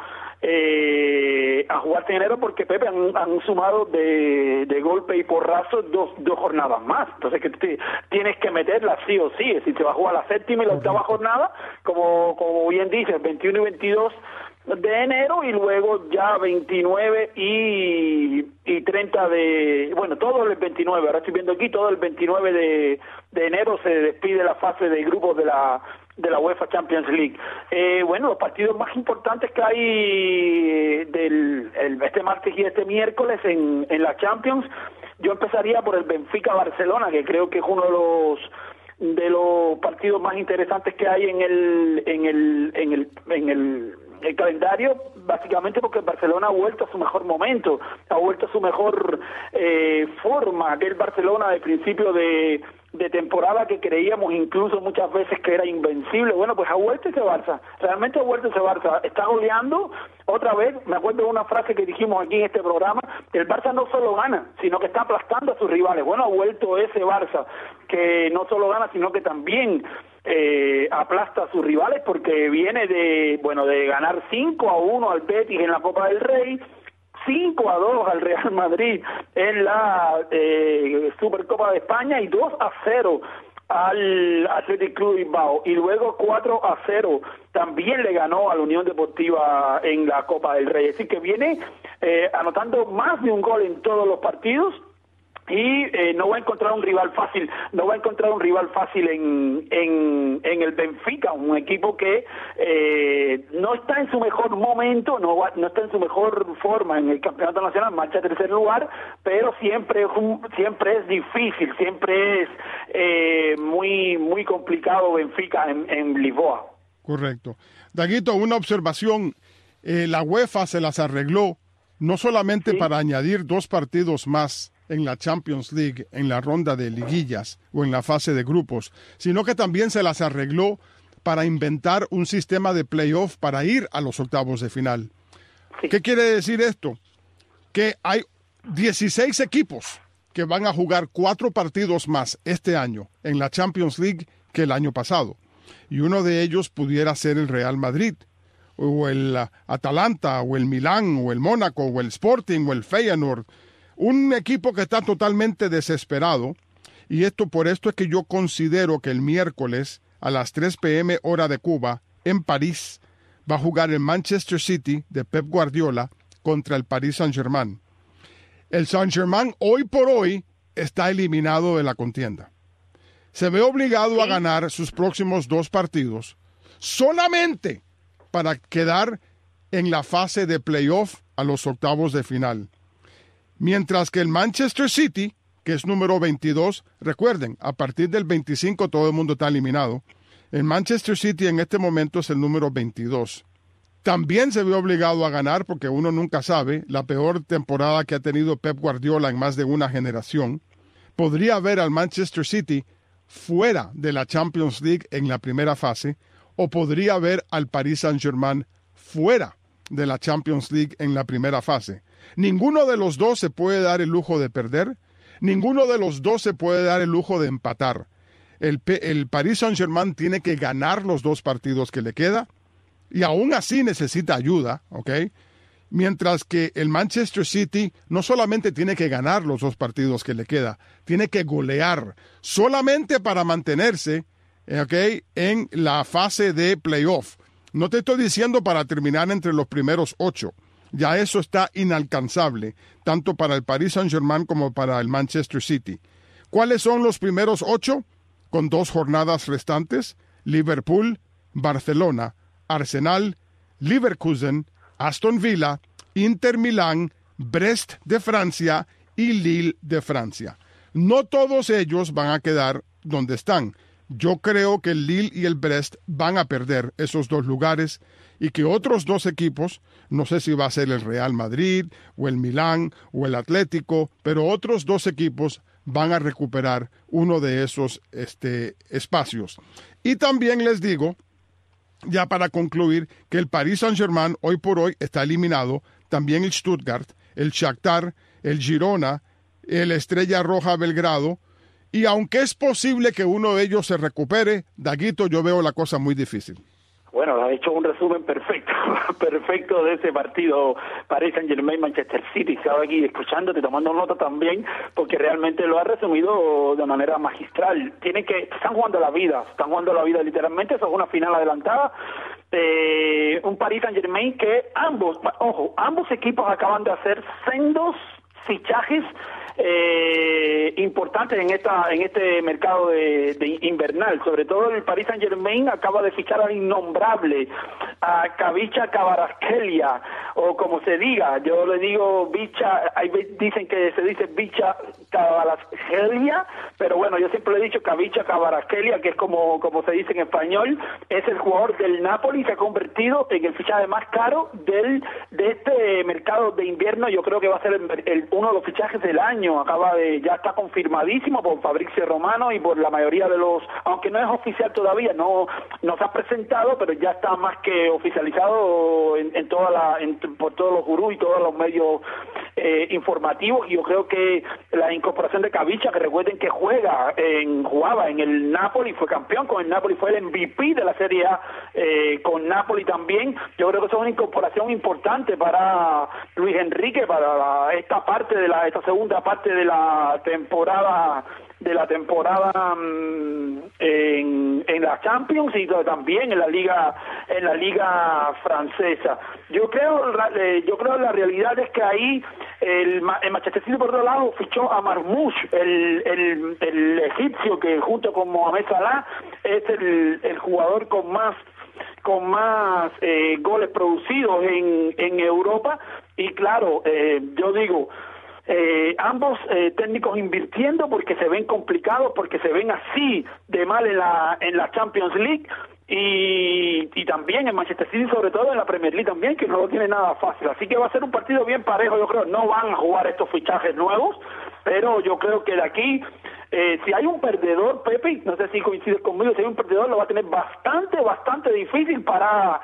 [SPEAKER 4] Eh, a jugarse en enero porque Pepe han, han sumado de, de golpe y porrazo dos, dos jornadas más, entonces que te, tienes que meterla sí o sí, es decir, se va a jugar la séptima y la octava jornada, como, como bien dices, veintiuno y veintidós de enero, y luego ya veintinueve y, y treinta de, bueno, todo el veintinueve, ahora estoy viendo aquí, todo el veintinueve de, de enero se despide la fase de grupos de la de la UEFA Champions League. Eh, bueno, los partidos más importantes que hay del el, este martes y este miércoles en, en la Champions, yo empezaría por el Benfica-Barcelona, que creo que es uno de los de los partidos más interesantes que hay en el en el en el en el el calendario básicamente porque el Barcelona ha vuelto a su mejor momento, ha vuelto a su mejor eh, forma, aquel Barcelona de principio de, de temporada que creíamos incluso muchas veces que era invencible. Bueno, pues ha vuelto ese Barça, realmente ha vuelto ese Barça, está goleando otra vez. Me acuerdo de una frase que dijimos aquí en este programa, el Barça no solo gana, sino que está aplastando a sus rivales. Bueno, ha vuelto ese Barça que no solo gana, sino que también eh, aplasta a sus rivales, porque viene de, bueno, de ganar cinco a uno al Betis en la Copa del Rey, cinco a dos al Real Madrid en la eh, Supercopa de España y dos a cero al Athletic Club Bilbao, y luego cuatro a cero también le ganó a la Unión Deportiva en la Copa del Rey. Así que viene eh, anotando más de un gol en todos los partidos, y eh, no va a encontrar un rival fácil, no va a encontrar un rival fácil en, en, en el Benfica, un equipo que eh, no está en su mejor momento, no, va, no está en su mejor forma en el campeonato nacional, marcha a tercer lugar, pero siempre es, un, siempre es difícil, siempre es eh, muy, muy complicado Benfica en, en Lisboa.
[SPEAKER 3] Correcto. Daguito, una observación, eh, la UEFA se las arregló no solamente ¿Sí? para añadir dos partidos más en la Champions League, en la ronda de liguillas o en la fase de grupos, sino que también se las arregló para inventar un sistema de playoff para ir a los octavos de final. Sí. ¿Qué quiere decir esto? Que hay dieciséis equipos que van a jugar cuatro partidos más este año en la Champions League que el año pasado. Y uno de ellos pudiera ser el Real Madrid, o el Atalanta, o el Milán, o el Mónaco, o el Sporting, o el Feyenoord. Un equipo que está totalmente desesperado, y esto por esto es que yo considero que el miércoles a las tres pe eme hora de Cuba, en París, va a jugar el Manchester City de Pep Guardiola contra el Paris Saint-Germain. El Saint-Germain hoy por hoy está eliminado de la contienda. Se ve obligado a ganar sus próximos dos partidos solamente para quedar en la fase de playoff a los octavos de final. Mientras que el Manchester City, que es número veintidós, recuerden, a partir del veinticinco todo el mundo está eliminado. El Manchester City en este momento es el número veintidós. También se ve obligado a ganar porque uno nunca sabe, la peor temporada que ha tenido Pep Guardiola en más de una generación. Podría ver al Manchester City fuera de la Champions League en la primera fase, o podría ver al Paris Saint-Germain fuera de la Champions League en la primera fase. Ninguno de los dos se puede dar el lujo de perder, ninguno de los dos se puede dar el lujo de empatar. El, el Paris Saint-Germain tiene que ganar los dos partidos que le queda, y aún así necesita ayuda, ¿ok? Mientras que el Manchester City no solamente tiene que ganar los dos partidos que le queda, tiene que golear solamente para mantenerse, ¿ok?, en la fase de playoff. No te estoy diciendo para terminar entre los primeros ocho. Ya eso está inalcanzable, tanto para el Paris Saint-Germain como para el Manchester City. ¿Cuáles son los primeros ocho? Con dos jornadas restantes: Liverpool, Barcelona, Arsenal, Leverkusen, Aston Villa, Inter Milán, Brest de Francia y Lille de Francia. No todos ellos van a quedar donde están. Yo creo que el Lille y el Brest van a perder esos dos lugares, y que otros dos equipos, no sé si va a ser el Real Madrid o el Milán o el Atlético, pero otros dos equipos van a recuperar uno de esos este, espacios. Y también les digo, ya para concluir, que el Paris Saint-Germain hoy por hoy está eliminado, también el Stuttgart, el Shakhtar, el Girona, el Estrella Roja Belgrado, y aunque es posible que uno de ellos se recupere, Daguito, yo veo la cosa muy difícil.
[SPEAKER 4] Bueno, ha hecho un resumen perfecto, perfecto de ese partido Paris Saint-Germain-Manchester City. Estaba aquí escuchándote, tomando nota también, porque realmente lo ha resumido de manera magistral. Tienen que, están jugando la vida, están jugando la vida literalmente. Eso es una final adelantada. Eh, un Paris Saint-Germain que ambos, ojo, ambos equipos acaban de hacer sendos fichajes eh, importantes en esta en este mercado de, de invernal. Sobre todo el Paris Saint-Germain acaba de fichar al innombrable, a Kavicha Kvaratskhelia, o como se diga, yo le digo Bicha, hay dicen que se dice Bicha Kvaratskhelia, pero bueno, yo siempre le he dicho Khvicha Kvaratskhelia, que es como, como se dice en español, es el jugador del Napoli, se ha convertido en el fichaje más caro del de este mercado de invierno. Yo creo que va a ser el, el, uno de los fichajes del año, acaba de, ya está confirmadísimo por Fabrizio Romano y por la mayoría de los, aunque no es oficial todavía, no, no se ha presentado, pero ya está más que oficializado en, en toda la, en, por todos los gurús y todos los medios eh, informativos. Y yo creo que la incorporación de Khvicha, que recuerden que juega en, jugaba en el Napoli, fue campeón con el Napoli, fue el M V P de la Serie A eh, con Napoli también. Yo creo que eso es una incorporación importante para Luis Enrique, para la, esta parte de la, esta segunda parte de la temporada de la temporada um, en, en la Champions y también en la liga en la liga francesa. Yo creo eh, yo creo la realidad es que ahí el, el Manchester City por otro lado fichó a Marmoush, el, el, el egipcio, que junto con Mohamed Salah es el, el jugador con más con más eh, goles producidos en, en Europa. Y claro, eh, yo digo, Eh, ambos eh, técnicos invirtiendo porque se ven complicados, porque se ven así de mal en la en la Champions League y, y también en Manchester City, sobre todo en la Premier League también, que no lo tiene nada fácil. Así que va a ser un partido bien parejo, yo creo. No van a jugar estos fichajes nuevos, pero yo creo que de aquí, eh, si hay un perdedor, Pepe, no sé si coincides conmigo, si hay un perdedor lo va a tener bastante, bastante difícil para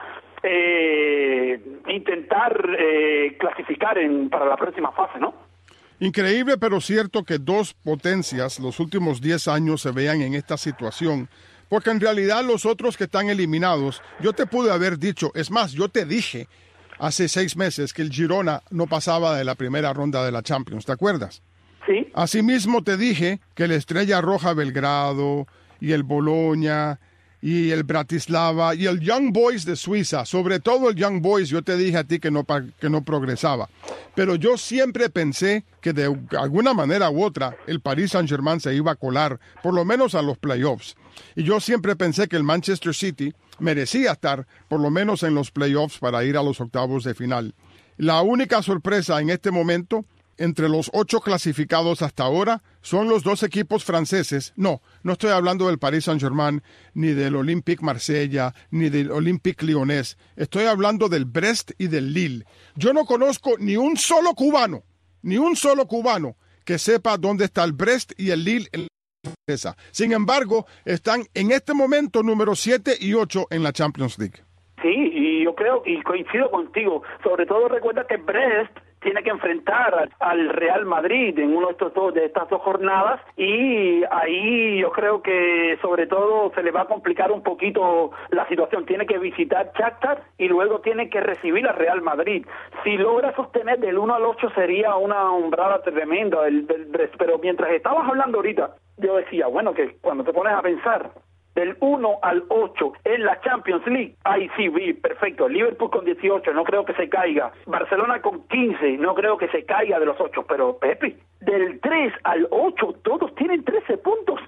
[SPEAKER 4] eh, intentar eh, clasificar en, para la próxima fase, ¿no?
[SPEAKER 3] Increíble, pero cierto que dos potencias los últimos diez años se vean en esta situación, porque en realidad los otros que están eliminados, yo te pude haber dicho, es más, yo te dije hace seis meses que el Girona no pasaba de la primera ronda de la Champions, ¿te acuerdas?
[SPEAKER 4] Sí.
[SPEAKER 3] Asimismo te dije que la Estrella Roja Belgrado y el Bologna y el Bratislava y el Young Boys de Suiza, sobre todo el Young Boys, yo te dije a ti que no, que no progresaba. Pero yo siempre pensé que de alguna manera u otra el Paris Saint-Germain se iba a colar, por lo menos a los playoffs. Y yo siempre pensé que el Manchester City merecía estar por lo menos en los playoffs para ir a los octavos de final. La única sorpresa en este momento entre los ocho clasificados hasta ahora son los dos equipos franceses. No, no estoy hablando del Paris Saint-Germain, ni del Olympique Marsella, ni del Olympique Lyonnais. Estoy hablando del Brest y del Lille. Yo no conozco ni un solo cubano, ni un solo cubano que sepa dónde está el Brest y el Lille en la francesa. Sin embargo, están en este momento número siete y ocho en la Champions League.
[SPEAKER 4] Sí, y yo creo, y coincido contigo, sobre todo recuerda que Brest tiene que enfrentar al Real Madrid en uno de estos dos, de estas dos jornadas, y ahí yo creo que sobre todo se le va a complicar un poquito la situación. Tiene que visitar Shakhtar y luego tiene que recibir al Real Madrid. Si logra sostener del uno al ocho sería una umbrada tremenda del, del Brest, pero mientras estabas hablando ahorita, yo decía, bueno, que cuando te pones a pensar del uno al ocho en la Champions League, ahí sí vi, perfecto. Liverpool con dieciocho, no creo que se caiga. Barcelona con quince, no creo que se caiga de los ocho. Pero, Pepe, del tres al ocho, todos tienen trece puntos.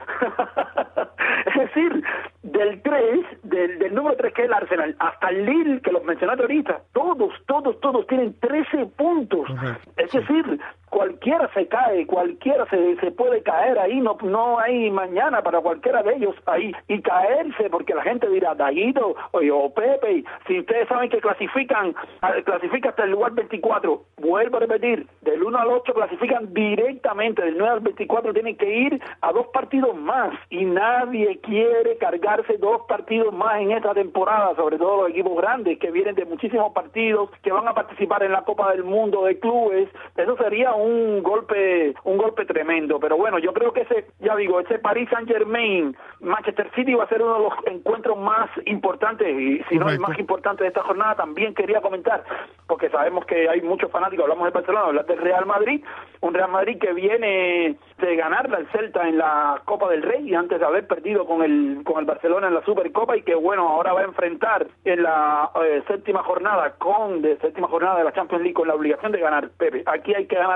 [SPEAKER 4] Es decir, del tres, del, del número tres que es el Arsenal, hasta el Lille, que los mencionaste ahorita, todos, todos, todos tienen trece puntos. Uh-huh. Es decir, cualquiera se cae, cualquiera se, se puede caer ahí, no no hay mañana para cualquiera de ellos ahí, y caerse, porque la gente dirá, Daguito o, o Pepe, si ustedes saben que clasifican, clasifica hasta el lugar veinticuatro, vuelvo a repetir, del uno al ocho clasifican directamente, del nueve al veinticuatro tienen que ir a dos partidos más, y nadie quiere cargarse dos partidos más en esta temporada, sobre todo los equipos grandes que vienen de muchísimos partidos, que van a participar en la Copa del Mundo de Clubes. Eso sería un golpe un golpe tremendo, pero bueno, yo creo que ese, ya digo, ese Paris Saint-Germain, Manchester City va a ser uno de los encuentros más importantes, y si no el más importante de esta jornada. También quería comentar, porque sabemos que hay muchos fanáticos, hablamos de Barcelona, hablar del Real Madrid, un Real Madrid que viene de ganarle al Celta en la Copa del Rey, y antes de haber perdido con el con el Barcelona en la Supercopa, y que bueno, ahora va a enfrentar en la eh, séptima jornada con de séptima jornada de la Champions League con la obligación de ganar. Pepe, aquí hay que ganar sí o sí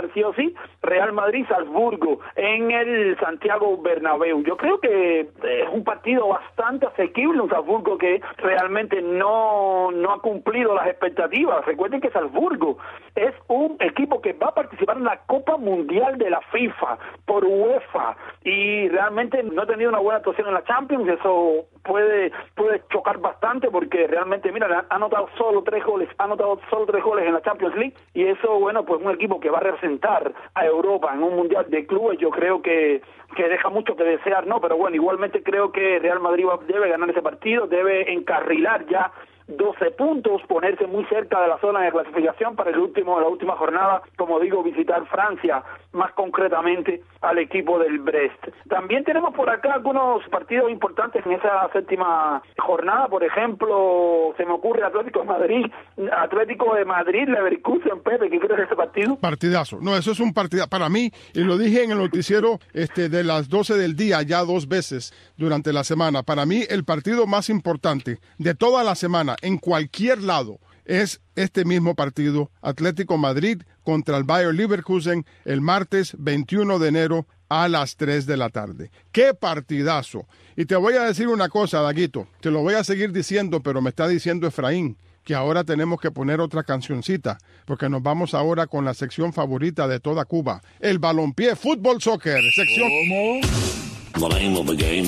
[SPEAKER 4] Madrid, Real Madrid-Salzburgo en el Santiago Bernabéu. Yo creo que es un partido bastante asequible, un Salzburgo que realmente no, no ha cumplido las expectativas. Recuerden que Salzburgo es un equipo que va a participar en la Copa Mundial de la FIFA por UEFA y realmente no ha tenido una buena actuación en la Champions. Eso puede puede chocar bastante porque realmente, mira, ha anotado solo tres goles, ha anotado solo tres goles en la Champions League y eso, bueno, pues un equipo que va a representar a Europa en un Mundial de Clubes, yo creo que que deja mucho que desear, ¿no? Pero bueno, igualmente creo que Real Madrid debe ganar ese partido, debe encarrilar ya doce puntos, ponerse muy cerca de la zona de clasificación para el último la última jornada, como digo, visitar Francia, más concretamente al equipo del Brest. También tenemos por acá algunos partidos importantes en esa séptima jornada, por ejemplo, se me ocurre Atlético de Madrid, Atlético de Madrid, Leverkusen, Pepe, ¿qué crees de ese partido?
[SPEAKER 3] Partidazo, no, eso es un partidazo, para mí, y lo dije en el noticiero este, de las doce del día, ya dos veces durante la semana, para mí el partido más importante de toda la semana, en cualquier lado, es este mismo partido, Atlético Madrid contra el Bayer Leverkusen, el martes veintiuno de enero a las tres de la tarde. ¡Qué partidazo! Y te voy a decir una cosa, Daguito, te lo voy a seguir diciendo, pero me está diciendo Efraín que ahora tenemos que poner otra cancioncita, porque nos vamos ahora con la sección favorita de toda Cuba, el balompié, fútbol, soccer, sección...
[SPEAKER 1] ¿Cómo? The name of the game.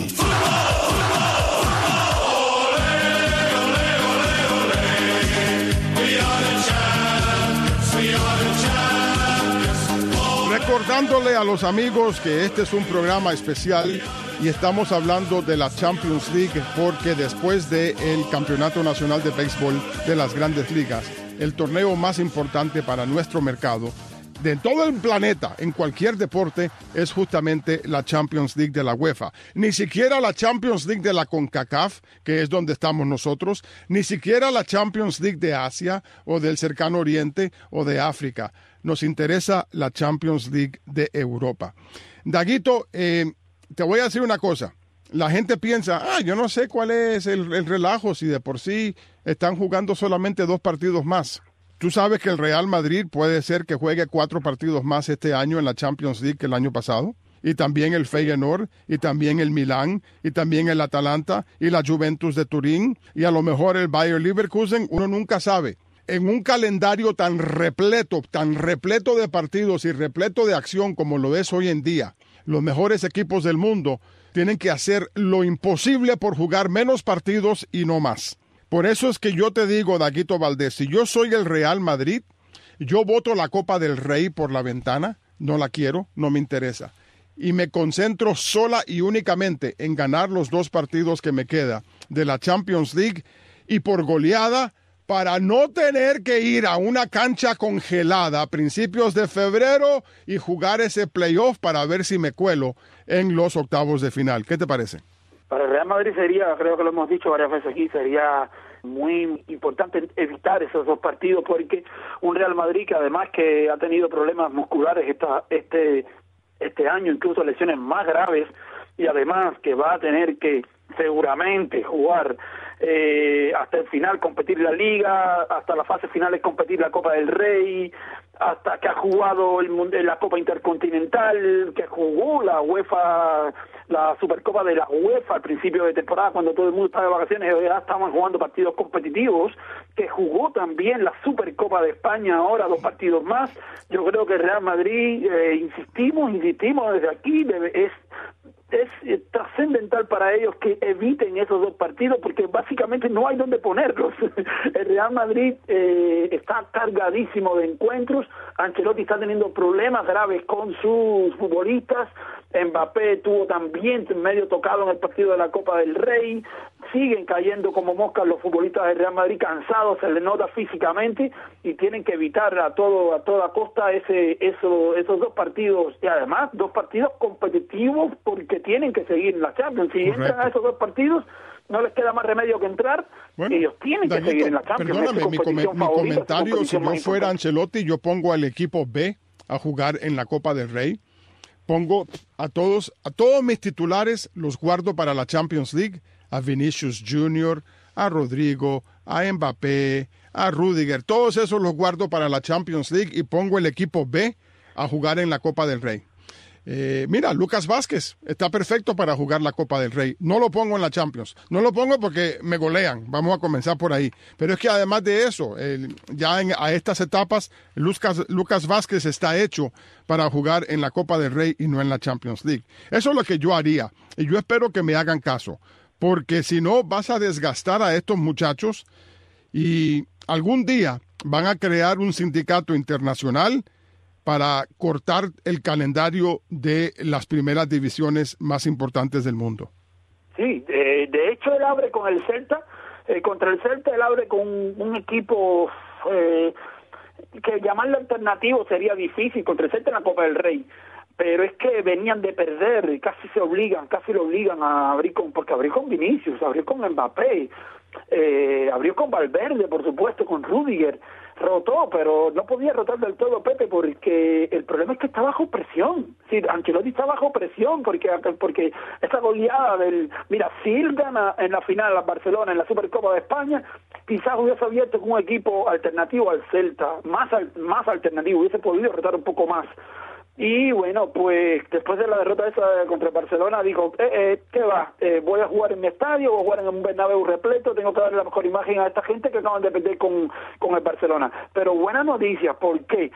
[SPEAKER 3] Recordándole a los amigos que este es un programa especial y estamos hablando de la Champions League porque después del Campeonato Nacional de Béisbol de las Grandes Ligas, el torneo más importante para nuestro mercado, de todo el planeta, en cualquier deporte, es justamente la Champions League de la UEFA. Ni siquiera la Champions League de la CONCACAF, que es donde estamos nosotros, ni siquiera la Champions League de Asia o del Cercano Oriente o de África. Nos interesa la Champions League de Europa. Daguito, eh, te voy a decir una cosa. La gente piensa, ah, yo no sé cuál es el, el relajo si de por sí están jugando solamente dos partidos más. Tú sabes que el Real Madrid puede ser que juegue cuatro partidos más este año en la Champions League que el año pasado. Y también el Feyenoord, y también el Milán, y también el Atalanta, y la Juventus de Turín, y a lo mejor el Bayer Leverkusen. Uno nunca sabe. En un calendario tan repleto, tan repleto de partidos y repleto de acción como lo es hoy en día, los mejores equipos del mundo tienen que hacer lo imposible por jugar menos partidos y no más. Por eso es que yo te digo, Daguito Valdés, si yo soy el Real Madrid, yo boto la Copa del Rey por la ventana, no la quiero, no me interesa. Y me concentro sola y únicamente en ganar los dos partidos que me queda de la Champions League y por goleada para no tener que ir a una cancha congelada a principios de febrero y jugar ese playoff para ver si me cuelo en los octavos de final. ¿Qué te parece?
[SPEAKER 4] Para el Real Madrid sería, creo que lo hemos dicho varias veces aquí, sería muy importante evitar esos dos partidos porque un Real Madrid que además que ha tenido problemas musculares esta, este este año, incluso lesiones más graves, y además que va a tener que seguramente jugar eh, hasta el final, competir la Liga, hasta la fase final es competir la Copa del Rey, hasta que ha jugado el, la Copa Intercontinental, que jugó la UEFA, la Supercopa de la UEFA al principio de temporada cuando todo el mundo estaba de vacaciones, ya estaban jugando partidos competitivos, que jugó también la Supercopa de España ahora, dos partidos más. Yo creo que Real Madrid, eh, insistimos, insistimos desde aquí, debe, es es eh, trascendental para ellos que eviten esos dos partidos porque básicamente no hay dónde ponerlos. El Real Madrid eh, está cargadísimo de encuentros, Ancelotti está teniendo problemas graves con sus futbolistas, Mbappé tuvo también medio tocado en el partido de la Copa del Rey, siguen cayendo como moscas los futbolistas del Real Madrid, cansados, se les nota físicamente y tienen que evitar a todo a toda costa ese eso, esos dos partidos y además dos partidos competitivos porque tienen que seguir en la Champions. Si Correcto. Entran a esos dos partidos no les queda más remedio que entrar, bueno, ellos tienen Daguito, que seguir en la Champions.
[SPEAKER 3] Perdóname, mi, com mi comentario, si yo fuera Ancelotti, yo pongo al equipo B a jugar en la Copa del Rey. Pongo a todos, a todos mis titulares, los guardo para la Champions League, a Vinicius Junior, a Rodrigo, a Mbappé, a Rudiger, todos esos los guardo para la Champions League y pongo el equipo B a jugar en la Copa del Rey. Eh, mira, Lucas Vázquez está perfecto para jugar la Copa del Rey. No lo pongo en la Champions. No lo pongo porque me golean. Vamos a comenzar por ahí. Pero es que además de eso, eh, ya en, a estas etapas, Lucas, Lucas Vázquez está hecho para jugar en la Copa del Rey y no en la Champions League. Eso es lo que yo haría. Y yo espero que me hagan caso. Porque si no, vas a desgastar a estos muchachos y algún día van a crear un sindicato internacional para cortar el calendario de las primeras divisiones más importantes del mundo.
[SPEAKER 4] Sí, eh, de hecho él abre con el Celta, eh, contra el Celta él abre con un, un equipo eh, que llamarlo alternativo sería difícil, contra el Celta en la Copa del Rey, pero es que venían de perder y casi se obligan, casi lo obligan a abrir con, porque abrió con Vinicius, abrió con Mbappé, eh, abrió con Valverde, por supuesto, con Rudiger, rotó, pero no podía rotar del todo Pepe porque el problema es que está bajo presión. Sí, Ancelotti está bajo presión porque porque esa goleada del... Mira, si él gana en la final a Barcelona, en la Supercopa de España, quizás hubiese abierto con un equipo alternativo al Celta, más, al, más alternativo, hubiese podido rotar un poco más. Y bueno, pues después de la derrota esa contra Barcelona dijo, eh, eh, ¿qué va? Eh, ¿Voy a jugar en mi estadio o jugar en un Bernabéu repleto? Tengo que darle la mejor imagen a esta gente que acaban de perder con, con el Barcelona. Pero buena noticia, ¿por qué?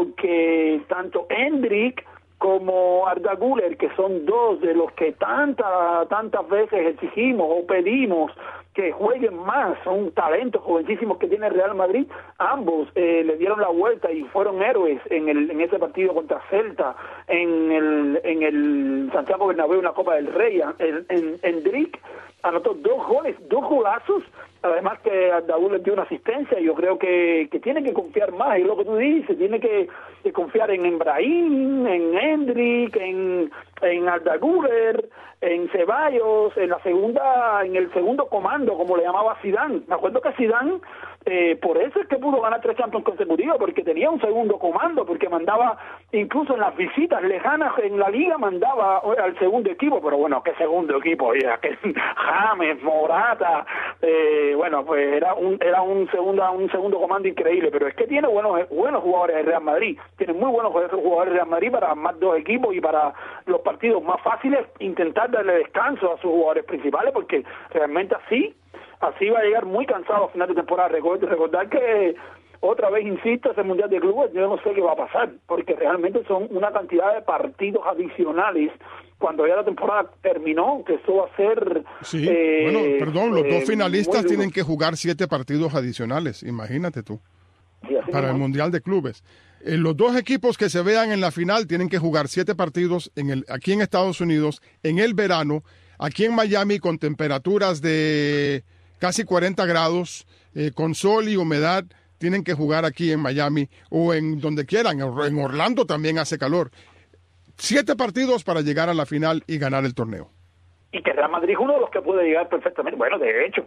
[SPEAKER 4] Porque tanto Endrick como Arda Güler, que son dos de los que tanta, tantas veces exigimos o pedimos que jueguen más, son talentos jovencísimos que tiene el Real Madrid, ambos eh, le dieron la vuelta y fueron héroes en el en ese partido contra Celta, en el en el Santiago Bernabéu en la Copa del Rey. En, en, Endrick anotó dos goles, dos golazos, además que Arda Güler dio una asistencia. Yo creo que, que tiene que confiar más, es lo que tú dices, tiene que, que confiar en Brahim, en Endrick, en, en Arda Güler, en Ceballos, en la segunda, en el segundo comando, como le llamaba Zidane. Me acuerdo que Zidane, eh, por eso es que pudo ganar tres Champions consecutivos, porque tenía un segundo comando, porque mandaba, incluso en las visitas lejanas en la liga, mandaba al segundo equipo, pero bueno, ¿qué segundo equipo? Ya, que James, Morata, eh, bueno, pues era un era un segundo, un segundo comando increíble, pero es que tiene buenos buenos jugadores de Real Madrid, tiene muy buenos jugadores de Real Madrid para más dos equipos y para los partidos más fáciles intentar darle descanso a sus jugadores principales, porque realmente así así va a llegar muy cansado a final de temporada. Recordar, recordar que otra vez, insisto, ese Mundial de Clubes, yo no sé qué va a pasar, porque realmente son una cantidad de partidos adicionales cuando ya la temporada terminó, que eso va a ser...
[SPEAKER 3] Sí,
[SPEAKER 4] eh,
[SPEAKER 3] bueno, perdón, los
[SPEAKER 4] eh,
[SPEAKER 3] dos finalistas tienen que jugar siete partidos adicionales, imagínate tú,
[SPEAKER 4] sí,
[SPEAKER 3] para el Mundial de Clubes. Eh, los dos equipos que se vean en la final tienen que jugar siete partidos en el, aquí en Estados Unidos, en el verano, aquí en Miami, con temperaturas de casi cuarenta grados, eh, con sol y humedad. Tienen que jugar aquí en Miami o en donde quieran. En Orlando también hace calor. Siete partidos para llegar a la final y ganar el torneo.
[SPEAKER 4] Y que Real Madrid es uno de los que puede llegar perfectamente. Bueno, de hecho,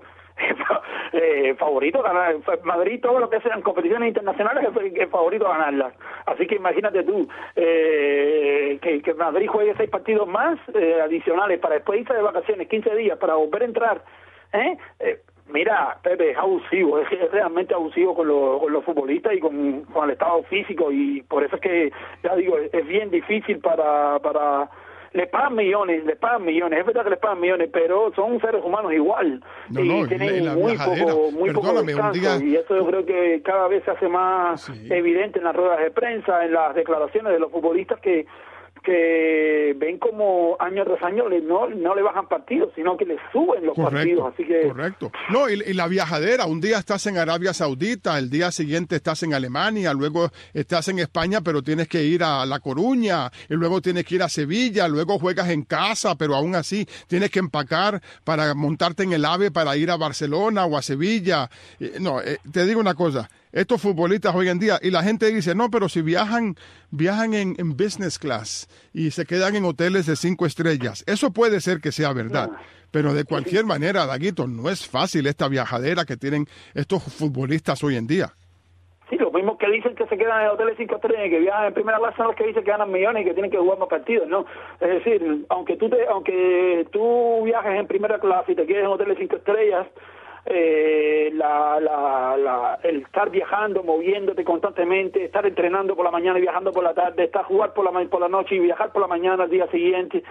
[SPEAKER 4] eh, favorito a ganar. Madrid, todo lo que sean competiciones internacionales, es el favorito a ganarlas. Así que imagínate tú, eh, que, que Madrid juegue seis partidos más eh, adicionales para después irse de vacaciones, quince días, para volver a entrar. ¿eh? eh Mira, Pepe, es abusivo, es, es realmente abusivo con, lo, con los futbolistas y con, con el estado físico, y por eso es que, ya digo, es, es bien difícil para... para le pagan millones, le pagan millones, es verdad que le pagan millones, pero son seres humanos igual,
[SPEAKER 3] no,
[SPEAKER 4] y
[SPEAKER 3] no,
[SPEAKER 4] tienen
[SPEAKER 3] la, la
[SPEAKER 4] muy poco, muy poco descanso, día... y eso yo creo que cada vez se hace más sí. evidente en las ruedas de prensa, en las declaraciones de los futbolistas que que ven como año tras año le, no, no le bajan partidos, sino que le suben los
[SPEAKER 3] correcto,
[SPEAKER 4] partidos. Así que
[SPEAKER 3] correcto. No, y, y la viajadera, un día estás en Arabia Saudita, el día siguiente estás en Alemania, luego estás en España, pero tienes que ir a La Coruña, y luego tienes que ir a Sevilla, luego juegas en casa, pero aún así tienes que empacar para montarte en el AVE para ir a Barcelona o a Sevilla. No, eh, te digo una cosa, estos futbolistas hoy en día, y la gente dice, no, pero si viajan viajan en, en business class y se quedan en hoteles de cinco estrellas, eso puede ser que sea verdad, no. pero de cualquier manera, Daguito, no es fácil esta viajadera que tienen estos futbolistas hoy en día.
[SPEAKER 4] Sí, lo mismo que dicen que se quedan en hoteles cinco estrellas y que viajan en primera clase son los que dicen que ganan millones y que tienen que jugar más partidos, ¿no? Es decir, aunque tú te, aunque tú viajes en primera clase y te quedes en hoteles cinco estrellas, eh, la, la, la, el estar viajando, moviéndote constantemente, estar entrenando por la mañana y viajando por la tarde, estar jugar por la, por la noche y viajar por la mañana al día siguiente.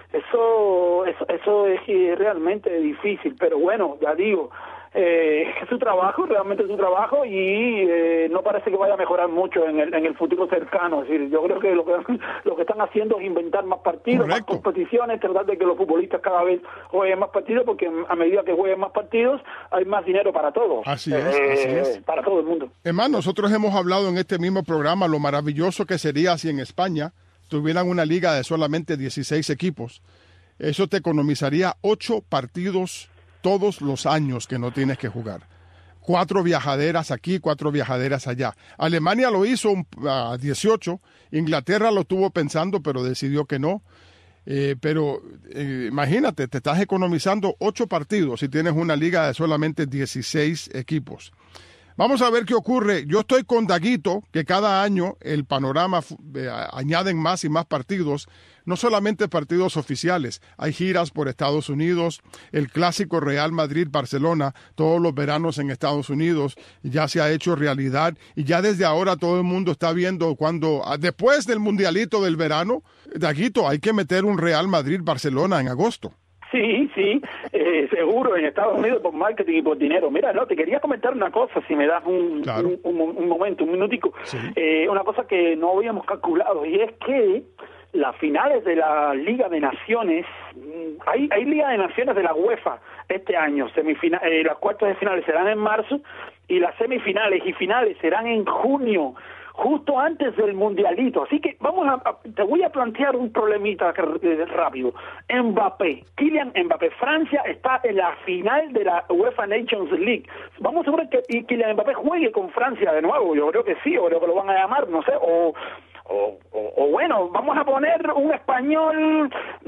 [SPEAKER 4] Eso, eso, eso es realmente difícil, pero bueno, ya digo, eh, es su trabajo, realmente es su trabajo y eh, no parece que vaya a mejorar mucho en el, en el futuro cercano. Es decir, yo creo que lo que lo que están haciendo es inventar más partidos, Correcto. más competiciones, tratar de que los futbolistas cada vez jueguen más partidos, porque a medida que jueguen más partidos hay más dinero para todos.
[SPEAKER 3] Así es,
[SPEAKER 4] eh,
[SPEAKER 3] así es.
[SPEAKER 4] Para todo el mundo.
[SPEAKER 3] Además, nosotros hemos hablado en este mismo programa lo maravilloso que sería si en España tuvieran una liga de solamente dieciséis equipos. Eso te economizaría ocho partidos todos los años que no tienes que jugar. Cuatro viajaderas aquí, cuatro viajaderas allá. Alemania lo hizo a dieciocho, Inglaterra lo estuvo pensando, pero decidió que no. Eh, pero eh, imagínate, te estás economizando ocho partidos si tienes una liga de solamente dieciséis equipos. Vamos a ver qué ocurre. Yo estoy con Daguito, que cada año el panorama eh, añaden más y más partidos, no solamente partidos oficiales, hay giras por Estados Unidos, el clásico Real Madrid-Barcelona, todos los veranos en Estados Unidos, ya se ha hecho realidad y ya desde ahora todo el mundo está viendo cuando, después del mundialito del verano, Daguito, hay que meter un Real Madrid-Barcelona en agosto.
[SPEAKER 4] Sí, sí, eh, seguro, en Estados Unidos por marketing y por dinero. Mira, no, te quería comentar una cosa, si me das un, claro. un, un, un momento, un minutico. Sí. Eh, una cosa que no habíamos calculado, y es que las finales de la Liga de Naciones, hay, hay Liga de Naciones de la UEFA este año, semifina, eh, las cuartas de finales serán en marzo, y las semifinales y finales serán en junio, justo antes del mundialito. Así que vamos a, a te voy a plantear un problemita eh, rápido. Mbappé, Kylian Mbappé, Francia está en la final de la UEFA Nations League. Vamos a ver que y Kylian Mbappé juegue con Francia de nuevo. Yo creo que sí, o creo que lo van a llamar, no sé, o O, o, o bueno, vamos a poner un español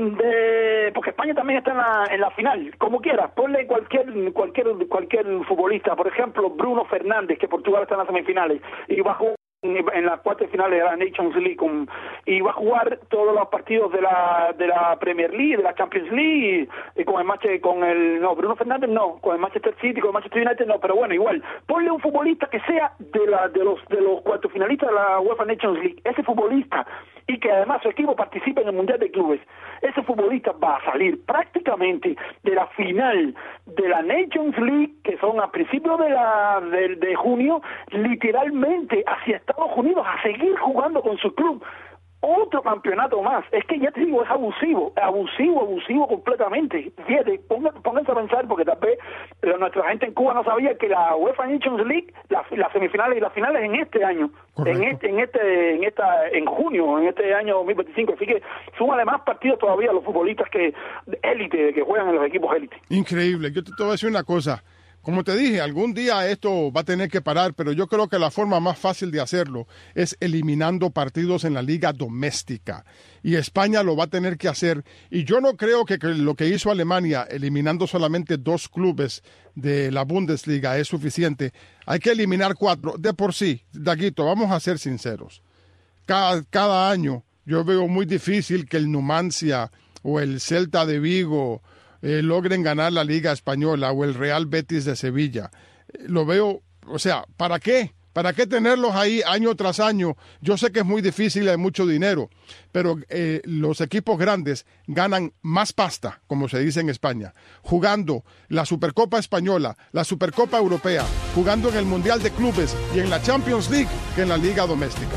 [SPEAKER 4] de, porque España también está en la, en la final, como quieras, ponle cualquier cualquier cualquier futbolista, por ejemplo Bruno Fernández, que Portugal está en las semifinales y va a jugar en las cuartas finales de la Nations League con, y va a jugar todos los partidos de la de la Premier League, de la Champions League, y, y con el match con el no Bruno Fernández no, con el Manchester City, con el Manchester United no, pero bueno, igual ponle un futbolista que sea de la de los de los cuartos finalistas de la UEFA Nations League, ese futbolista, y que además su equipo participe en el Mundial de Clubes, ese futbolista va a salir prácticamente de la final de la Nations League, que son a principios de la de, de junio, literalmente hacia Estados Unidos a seguir jugando con su club. Otro campeonato más. Es que ya te digo, es abusivo, abusivo, abusivo completamente. Fíjate, pónganse a pensar, porque tal vez pero nuestra gente en Cuba no sabía que la UEFA Nations League, las la semifinales y las finales en este año, en este, en este, en esta, en junio, en este año dos mil veinticinco. Así que súmale más partidos todavía a los futbolistas que élite, que juegan en los equipos élite.
[SPEAKER 3] Increíble. Yo te, te voy a decir una cosa. Como te dije, algún día esto va a tener que parar, pero yo creo que la forma más fácil de hacerlo es eliminando partidos en la liga doméstica. Y España lo va a tener que hacer. Y yo no creo que, que lo que hizo Alemania, eliminando solamente dos clubes de la Bundesliga, es suficiente. Hay que eliminar cuatro. De por sí, Daguito, vamos a ser sinceros. Cada, cada año yo veo muy difícil que el Numancia o el Celta de Vigo Eh, logren ganar la Liga Española o el Real Betis de Sevilla. Eh, lo veo, o sea, ¿para qué? ¿Para qué tenerlos ahí año tras año? Yo sé que es muy difícil y hay mucho dinero, pero eh, los equipos grandes ganan más pasta, como se dice en España, jugando la Supercopa Española, la Supercopa Europea, jugando en el Mundial de Clubes y en la Champions League que en la Liga Doméstica.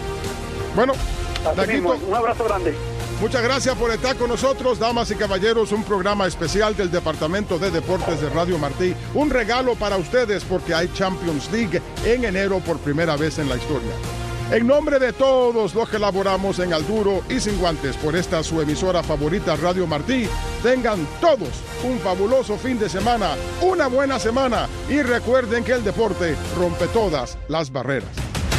[SPEAKER 3] Bueno, Daguito,
[SPEAKER 4] un abrazo grande.
[SPEAKER 3] Muchas gracias por estar con nosotros, damas y caballeros, un programa especial del Departamento de Deportes de Radio Martí. Un regalo para ustedes porque hay Champions League en enero por primera vez en la historia. En nombre de todos los que laboramos en Al Duro y Sin Guantes por esta su emisora favorita Radio Martí, tengan todos un fabuloso fin de semana, una buena semana y recuerden que el deporte rompe todas las barreras.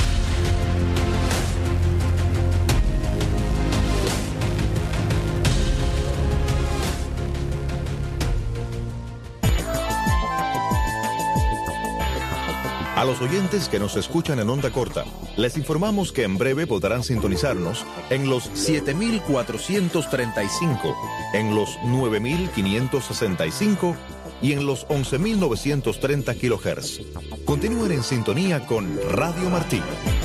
[SPEAKER 8] A los oyentes que nos escuchan en onda corta, les informamos que en breve podrán sintonizarnos en los siete mil cuatrocientos treinta y cinco, en los nueve mil quinientos sesenta y cinco y en los once mil novecientos treinta kilohertz. Continúen en sintonía con Radio Martí.